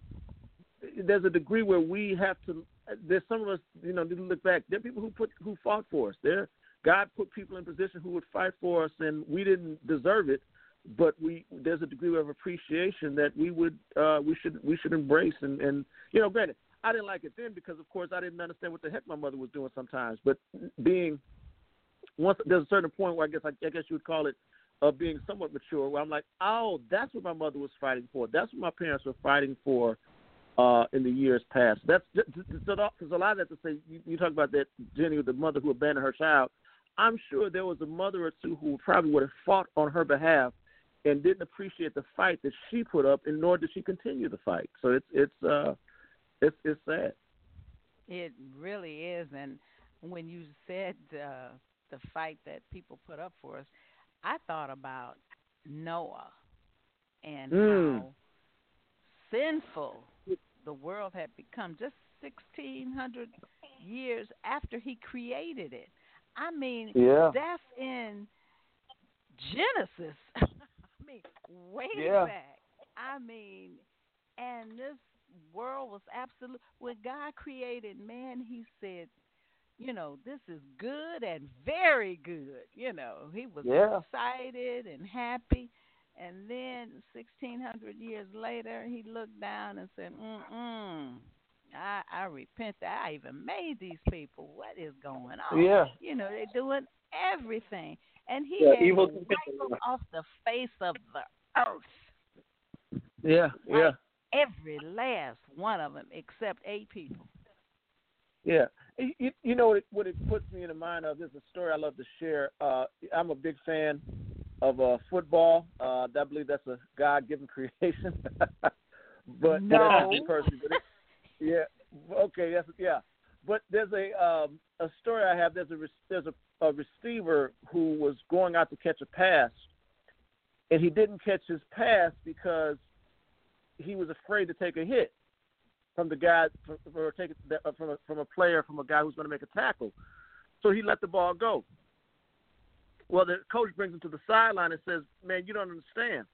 say there's a degree where we have to. There's some of us, you know, need to look back. There are people who put who fought for us. There, God put people in position who would fight for us, and we didn't deserve it. But we there's a degree of appreciation that we would uh, we should we should embrace. And, and you know, granted, I didn't like it then because, of course, I didn't understand what the heck my mother was doing sometimes. But being once there's a certain point where I guess I, I guess you would call it uh, being somewhat mature, where I'm like, oh, that's what my mother was fighting for. That's what my parents were fighting for uh, in the years past. That's because a lot of that to say you, you talk about that Jenny, the mother who abandoned her child. I'm sure there was a mother or two who probably would have fought on her behalf and didn't appreciate the fight that she put up, and nor did she continue the fight. So it's it's. Uh, It's it's sad. It really is. And when you said uh, the fight that people put up for us, I thought about Noah and Mm. how sinful the world had become just sixteen hundred years after he created it. I mean, Yeah. that's in Genesis. I mean, way Yeah. back. I mean, and this world was absolute. When God created man, he said, you know, this is good and very good. You know, he was Yeah. excited and happy. And then sixteen hundred years later, he looked down and said, mm-mm, I, I repent that I even made these people. What is going on? Yeah. You know, they're doing everything. And he Yeah, had evil to wipe them off the face of the earth. Yeah. Yeah. Every last one of them except eight people. Yeah. You, you know what it, what it puts me in the mind of? There's a story I love to share. Uh, I'm a big fan of uh, football. Uh, I believe that's a God-given creation. but no. person, but it, yeah. Okay. That's yeah. But there's a um, a story I have. There's a there's a, a receiver who was going out to catch a pass, and he didn't catch his pass because he was afraid to take a hit from the guy, from, or take it from a, from a player, from a guy who's going to make a tackle. So he let the ball go. Well, the coach brings him to the sideline and says, man, you don't understand.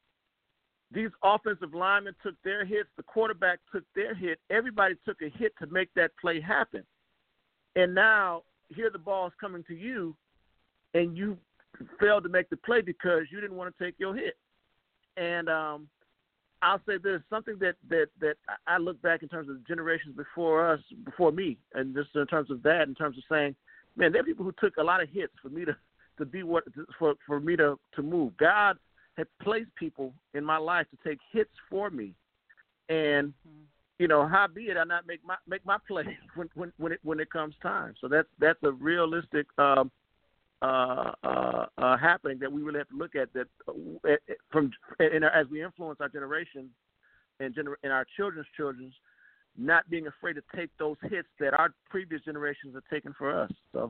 These offensive linemen took their hits. The quarterback took their hit. Everybody took a hit to make that play happen. And now here the ball is coming to you, and you failed to make the play because you didn't want to take your hit. And um, I'll say this, something that, that, that I look back in terms of generations before us, before me, and just in terms of that, in terms of saying, man, there are people who took a lot of hits for me to, to be what, for, for me to, to move. God had placed people in my life to take hits for me and you know, how be it, I not make my make my play when when when it when it comes time. So that's that's a realistic um, uh, uh, uh, happening that we really have to look at. That uh, from in our, as we influence our generation and gener- and our children's children's, not being afraid to take those hits that our previous generations have taken for us. So.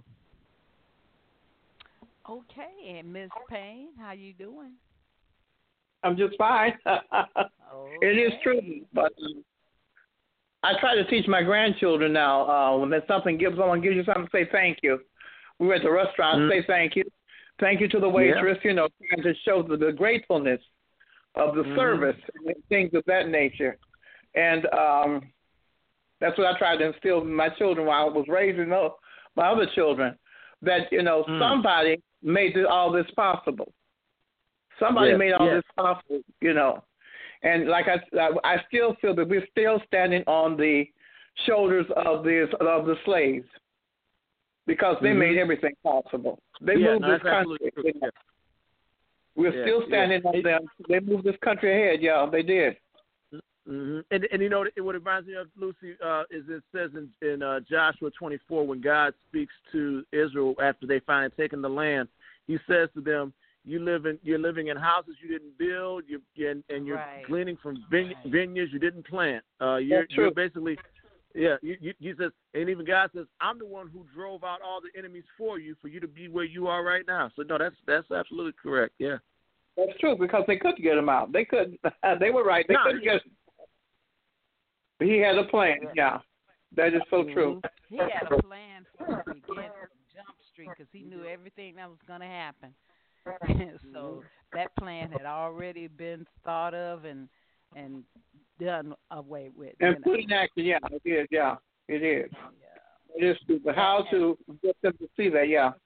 Okay, and Miz Payne, how you doing? I'm just fine. Okay. It is true, but um, I try to teach my grandchildren now. Uh, when there's something, gives someone gives you something, say thank you. We were at the restaurant, mm-hmm. say thank you, thank you to the waitress. Yeah. You know, trying to show the, the gratefulness of the mm-hmm. service and things of that nature. And um, that's what I tried to instill in my children while I was raising my other children. That you know, mm. somebody made this, all this possible. Somebody yeah, made all yeah. this possible, you know. And like I, I still feel that we're still standing on the shoulders of the of the slaves because they mm-hmm. made everything possible. They yeah, moved no, this country. You know. We're yeah, still standing yeah. on them. They moved this country ahead. Yeah, they did. Mm-hmm. And and you know what it reminds me of, Lucy, uh, is it says in, in uh, Joshua twenty-four when God speaks to Israel after they finally taken the land, He says to them, "You live in you're living in houses you didn't build, you and, and you're right. gleaning from vine, right. vineyards you didn't plant. Uh, you're, That's true. you're basically, yeah. You, you, you says, and even God says, I'm the one who drove out all the enemies for you, for you to be where you are right now. So no, that's that's absolutely correct. Yeah, that's true because they couldn't get them out. They couldn't. They were right. They no, couldn't get. He had a plan. Yeah, that is so true. He had a plan from the beginning, Jump Street, because he knew everything that was going to happen. So that plan had already been thought of and and done away with. And you put know. in action, yeah, it is, yeah, it is. Yeah. It is stupid. How to get them to see that, yeah.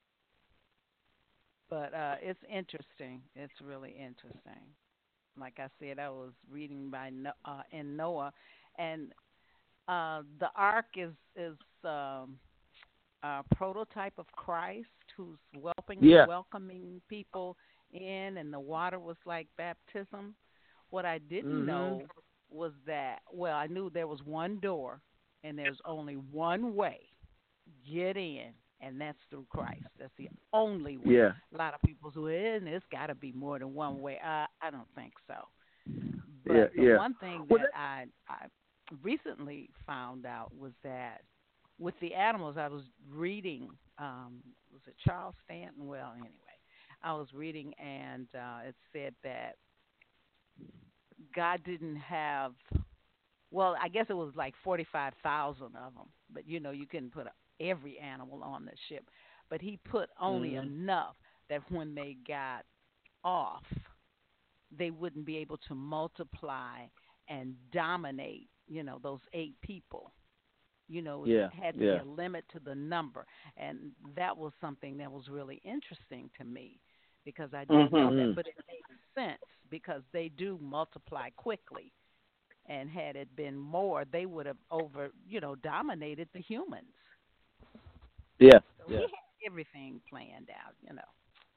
But uh, it's interesting. It's really interesting. Like I said, I was reading by no- uh, in Noah, and uh, the ark is is um, a prototype of Christ, who's welcoming yeah. welcoming people in, and the water was like baptism. What I didn't mm-hmm. know was that, well, I knew there was one door, and there's only one way. Get in, and that's through Christ. That's the only way. Yeah. A lot of people say, and it's got to be more than one way. Uh, I don't think so. But yeah, the yeah. one thing that, well, that I, I recently found out was that with the animals, I was reading, um, was it Charles Stanton? Well, anyway, I was reading, and uh, it said that God didn't have, well, I guess it was like forty-five thousand of them, but, you know, you couldn't put every animal on the ship. But he put only mm-hmm. enough that when they got off, they wouldn't be able to multiply and dominate, you know, those eight people. You know, yeah, it had to yeah. be a limit to the number. And that was something that was really interesting to me because I didn't mm-hmm. know that. But it makes sense because they do multiply quickly. And had it been more, they would have over, you know, dominated the humans. Yeah. So yeah. he had everything planned out, you know.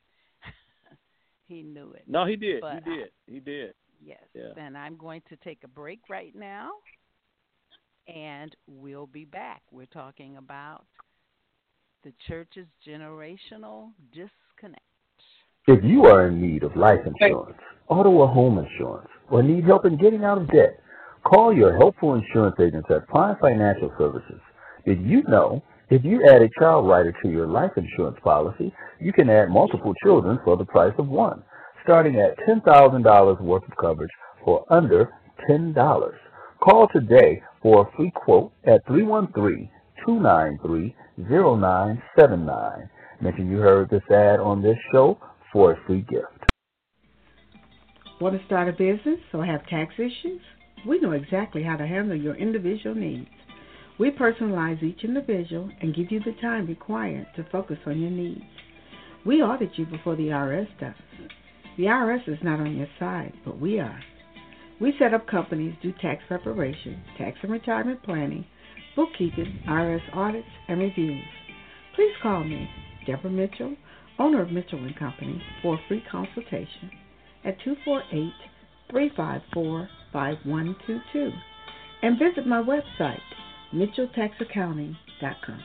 He knew it. No, he did. But he did. I, he did. Yes. Yeah. And I'm going to take a break right now. And we'll be back. We're talking about the church's generational disconnect. If you are in need of life insurance, auto or home insurance, or need help in getting out of debt, call your helpful insurance agents at Prime Financial Services. Did you know if you add a child rider to your life insurance policy, you can add multiple children for the price of one, starting at ten thousand dollars worth of coverage for under ten dollars. Call today for a free quote at three one three, two nine three, zero nine seven nine. Mention you heard this ad on this show for a free gift. Want to start a business or have tax issues? We know exactly how to handle your individual needs. We personalize each individual and give you the time required to focus on your needs. We audit you before the I R S does. The I R S is not on your side, but we are. We set up companies, do tax preparation, tax and retirement planning, bookkeeping, I R S audits, and reviews. Please call me, Deborah Mitchell, owner of Mitchell and Company, for a free consultation at two four eight, three five four, five one two two. And visit my website, mitchell tax accounting dot com.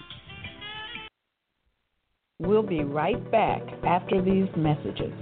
We'll be right back after these messages.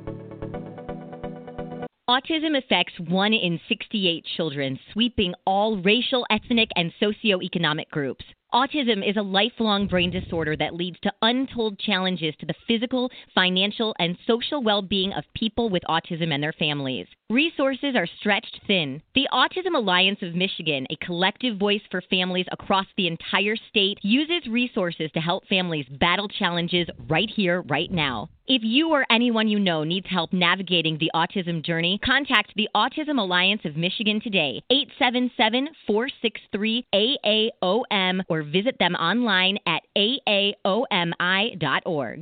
Autism affects one in sixty-eight children, sweeping all racial, ethnic, and socioeconomic groups. Autism is a lifelong brain disorder that leads to untold challenges to the physical, financial, and social well-being of people with autism and their families. Resources are stretched thin. The Autism Alliance of Michigan, a collective voice for families across the entire state, uses resources to help families battle challenges right here, right now. If you or anyone you know needs help navigating the autism journey, contact the Autism Alliance of Michigan today, eight seven seven, four six three, A A O M, or visit them online at A A O M I dot org.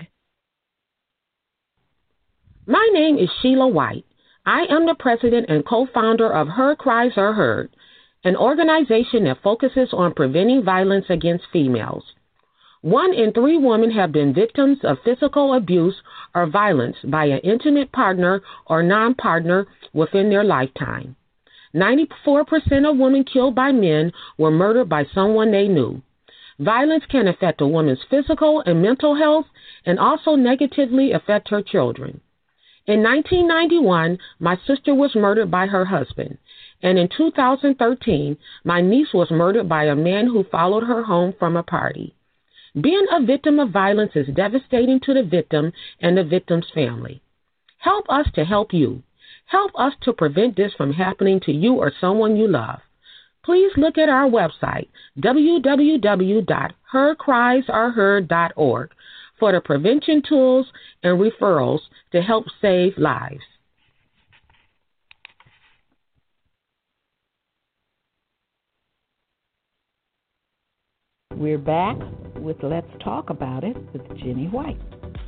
My name is Sheila White. I am the president and co-founder of Her Cries Are Heard, an organization that focuses on preventing violence against females. One in three women have been victims of physical abuse or violence by an intimate partner or non-partner within their lifetime. ninety-four percent of women killed by men were murdered by someone they knew. Violence can affect a woman's physical and mental health and also negatively affect her children. In nineteen ninety-one, my sister was murdered by her husband, and in two thousand thirteen, my niece was murdered by a man who followed her home from a party. Being a victim of violence is devastating to the victim and the victim's family. Help us to help you. Help us to prevent this from happening to you or someone you love. Please look at our website, w w w dot her cries are heard dot org, for the prevention tools and referrals to help save lives. We're back with Let's Talk About It with Jenny White.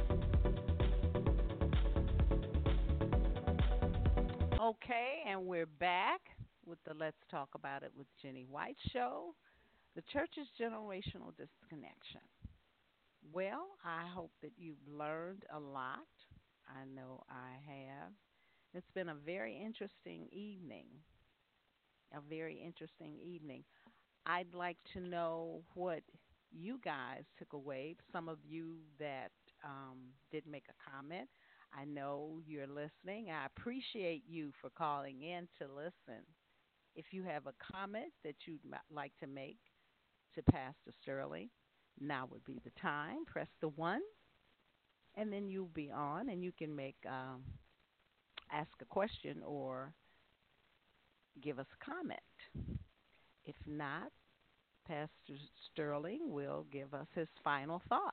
Okay, and we're back with the Let's Talk About It with Jenny White show, the church's generational disconnection. Well, I hope that you've learned a lot. I know I have. It's been a very interesting evening, a very interesting evening. I'd like to know what you guys took away. Some of you that um, did make a comment, I know you're listening. I appreciate you for calling in to listen. If you have a comment that you'd like to make to Pastor Sterling, now would be the time. Press the one, and then you'll be on, and you can make um, ask a question or give us a comment. If not, Pastor Sterling will give us his final thoughts.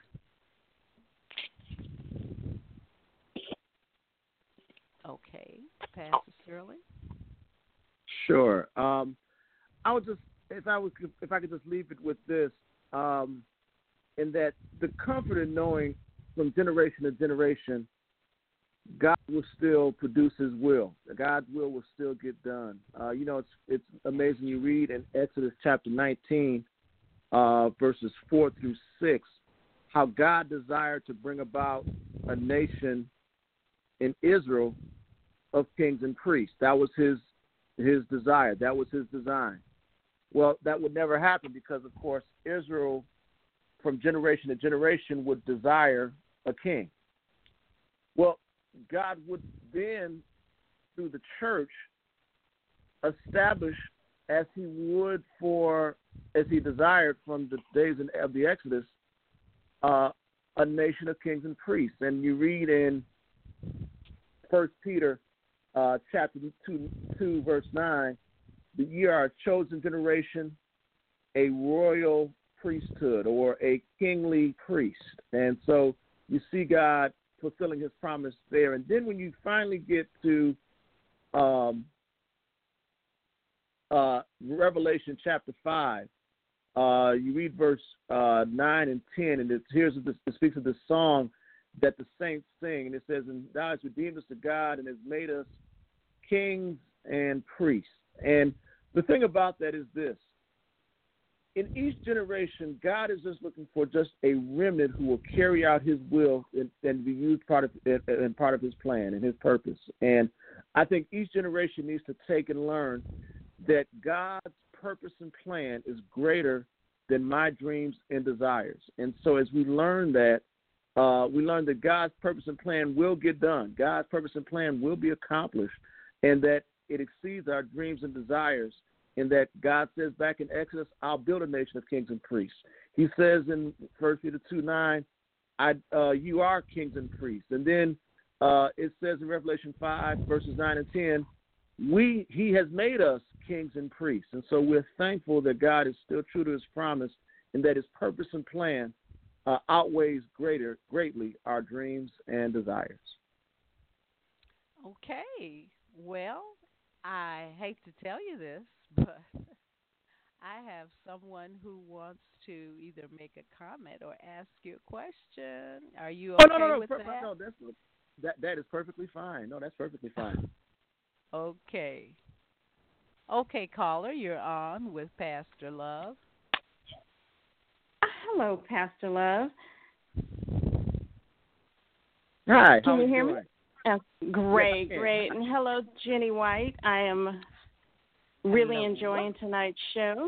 Okay, Pastor Sterling. Sure. Um, I would just, if I was, if I could just leave it with this, um, in that the comfort in knowing from generation to generation, God will still produce His will. God's will will still get done. Uh, you know, it's it's amazing. You read in Exodus chapter nineteen, uh, verses four through six, how God desired to bring about a nation in Israel of kings and priests. That was His His desire. That was His design. Well, that would never happen because, of course, Israel, from generation to generation, would desire a king. Well, God would then, through the church, establish, as He would for, as He desired from the days of the Exodus, uh, a nation of kings and priests. And you read in First Peter uh, chapter two, two, verse nine, that ye are a chosen generation, a royal priesthood, or a kingly priest. And so you see God fulfilling His promise there. And then when you finally get to um, uh, Revelation chapter five, uh, you read verse uh, nine and ten, and it, here's this, it speaks of this song that the saints sing, and it says, "And thou hast redeemed us to God, and has made us kings and priests." And the thing about that is this: in each generation, God is just looking for just a remnant who will carry out His will and, and be used part of and part of His plan and His purpose. And I think each generation needs to take and learn that God's purpose and plan is greater than my dreams and desires. And so as we learn that, uh, we learn that God's purpose and plan will get done. God's purpose and plan will be accomplished, and that it exceeds our dreams and desires, and that God says back in Exodus, I'll build a nation of kings and priests. He says in First Peter two nine, I, uh, you are kings and priests. And then uh, it says in Revelation five, verses nine and ten, we he has made us kings and priests. And so we're thankful that God is still true to his promise, and that his purpose and plan uh, outweighs greater greatly our dreams and desires. Okay. Well, I hate to tell you this, but I have someone who wants to either make a comment or ask you a question. Are you okay oh, no, no, no, with per- that? No, that's, that, that is perfectly fine. No, that's perfectly fine. Okay. Okay, caller, you're on with Pastor Love. Hello, Pastor Love. Hi. Can how you are hear doing? me? Oh, great, Yeah, great. And hello, Jenny White. I am really Hello. enjoying tonight's show.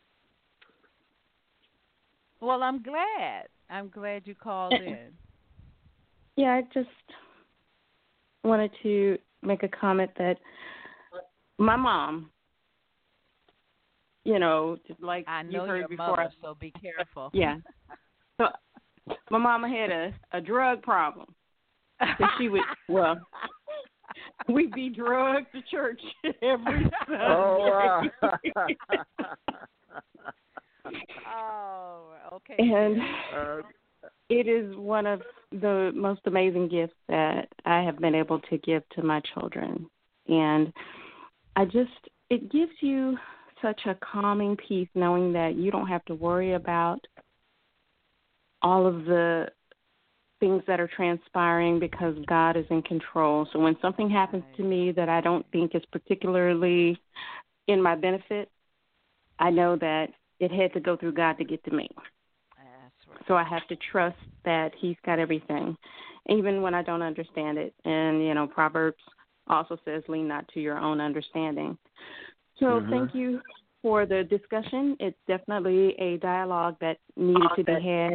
Well, I'm glad. I'm glad you called in. Yeah, I just wanted to make a comment that my mom, you know, just like I know you heard your before. mother, so be careful. Yeah. So my mama had a, a drug problem. So she would, well, we'd be drugged to church every Sunday. Oh, wow. Oh, okay. And uh, it is one of the most amazing gifts that I have been able to give to my children. And I just, it gives you such a calming peace knowing that you don't have to worry about all of the things that are transpiring because God is in control. So when something happens to me that I don't think is particularly in my benefit, I know that it had to go through God to get to me. That's right. So I have to trust that he's got everything, even when I don't understand it. And, you know, Proverbs also says, lean not to your own understanding. So mm-hmm. thank you for the discussion. It's definitely a dialogue that needed to be had.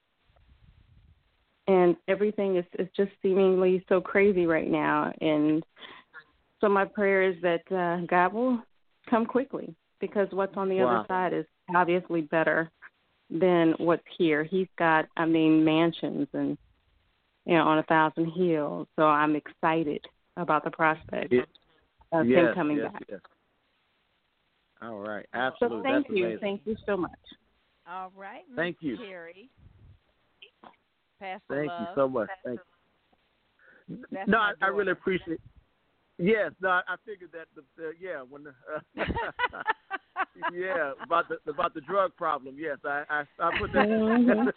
And everything is, is just seemingly so crazy right now. And so my prayer is that uh, God will come quickly, because what's on the wow. other side is obviously better than what's here. He's got, I mean, mansions and, you know, on a thousand hills. So I'm excited about the prospect it, of yes, him coming yes, back. Yes. All right. Absolutely. So thank That's you. amazing. Thank you so much. All right. Thank Miz you. Terry. Pastor Thank Love. you so much. Thank you. That's no, my I, I really daughter. appreciate it. Yes, no, I I figured that the, the yeah when the uh, yeah about the about the drug problem. Yes, I I, I put that.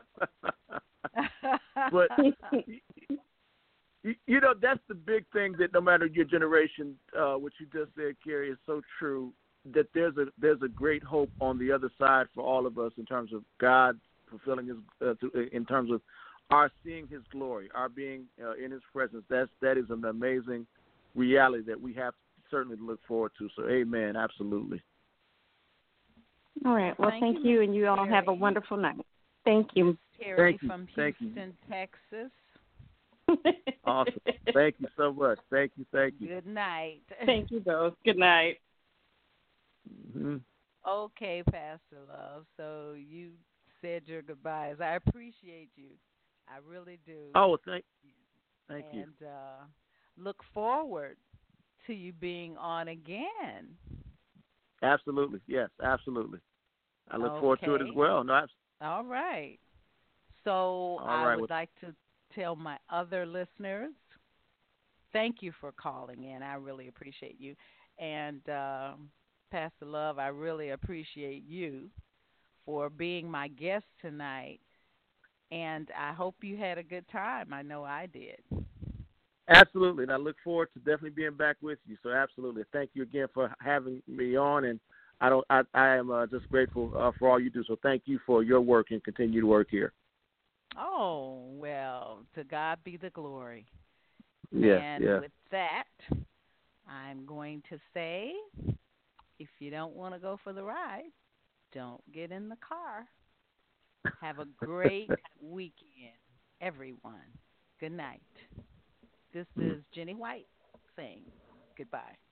But you, you know, that's the big thing, that no matter your generation, uh, what you just said, Carrie, is so true. That there's a there's a great hope on the other side for all of us in terms of God fulfilling His uh, to, in terms of our seeing His glory, our being uh, in His presence. That's that is an amazing reality that we have certainly to look forward to. So, amen, absolutely. All right. Well, thank, thank you, you, and you all Terry. have a wonderful night. Thank you. Terry Thank you. from Thank Houston, you. Texas. Awesome. Thank you so much. Thank you. Thank you. Good night. Thank you both. Good night. Mm-hmm. Okay, Pastor Love. So you said your goodbyes. I appreciate you. I really do. Oh, thank, thank and, you. And uh, look forward to you being on again. Absolutely. Yes, absolutely. I look okay. forward to it as well. No, abs- All right. So All I right. would like to tell my other listeners, thank you for calling in. I really appreciate you. And uh, Pastor Love, I really appreciate you for being my guest tonight. And I hope you had a good time. I know I did. Absolutely, and I look forward to definitely being back with you. So, absolutely, thank you again for having me on, and I don't, I, I am uh, just grateful uh, for all you do. So, thank you for your work and continue to work here. Oh well, to God be the glory. Yes, and yes. with that, I'm going to say, if you don't want to go for the ride, don't get in the car. Have a great weekend, everyone. Good night. This is Jenny White saying goodbye.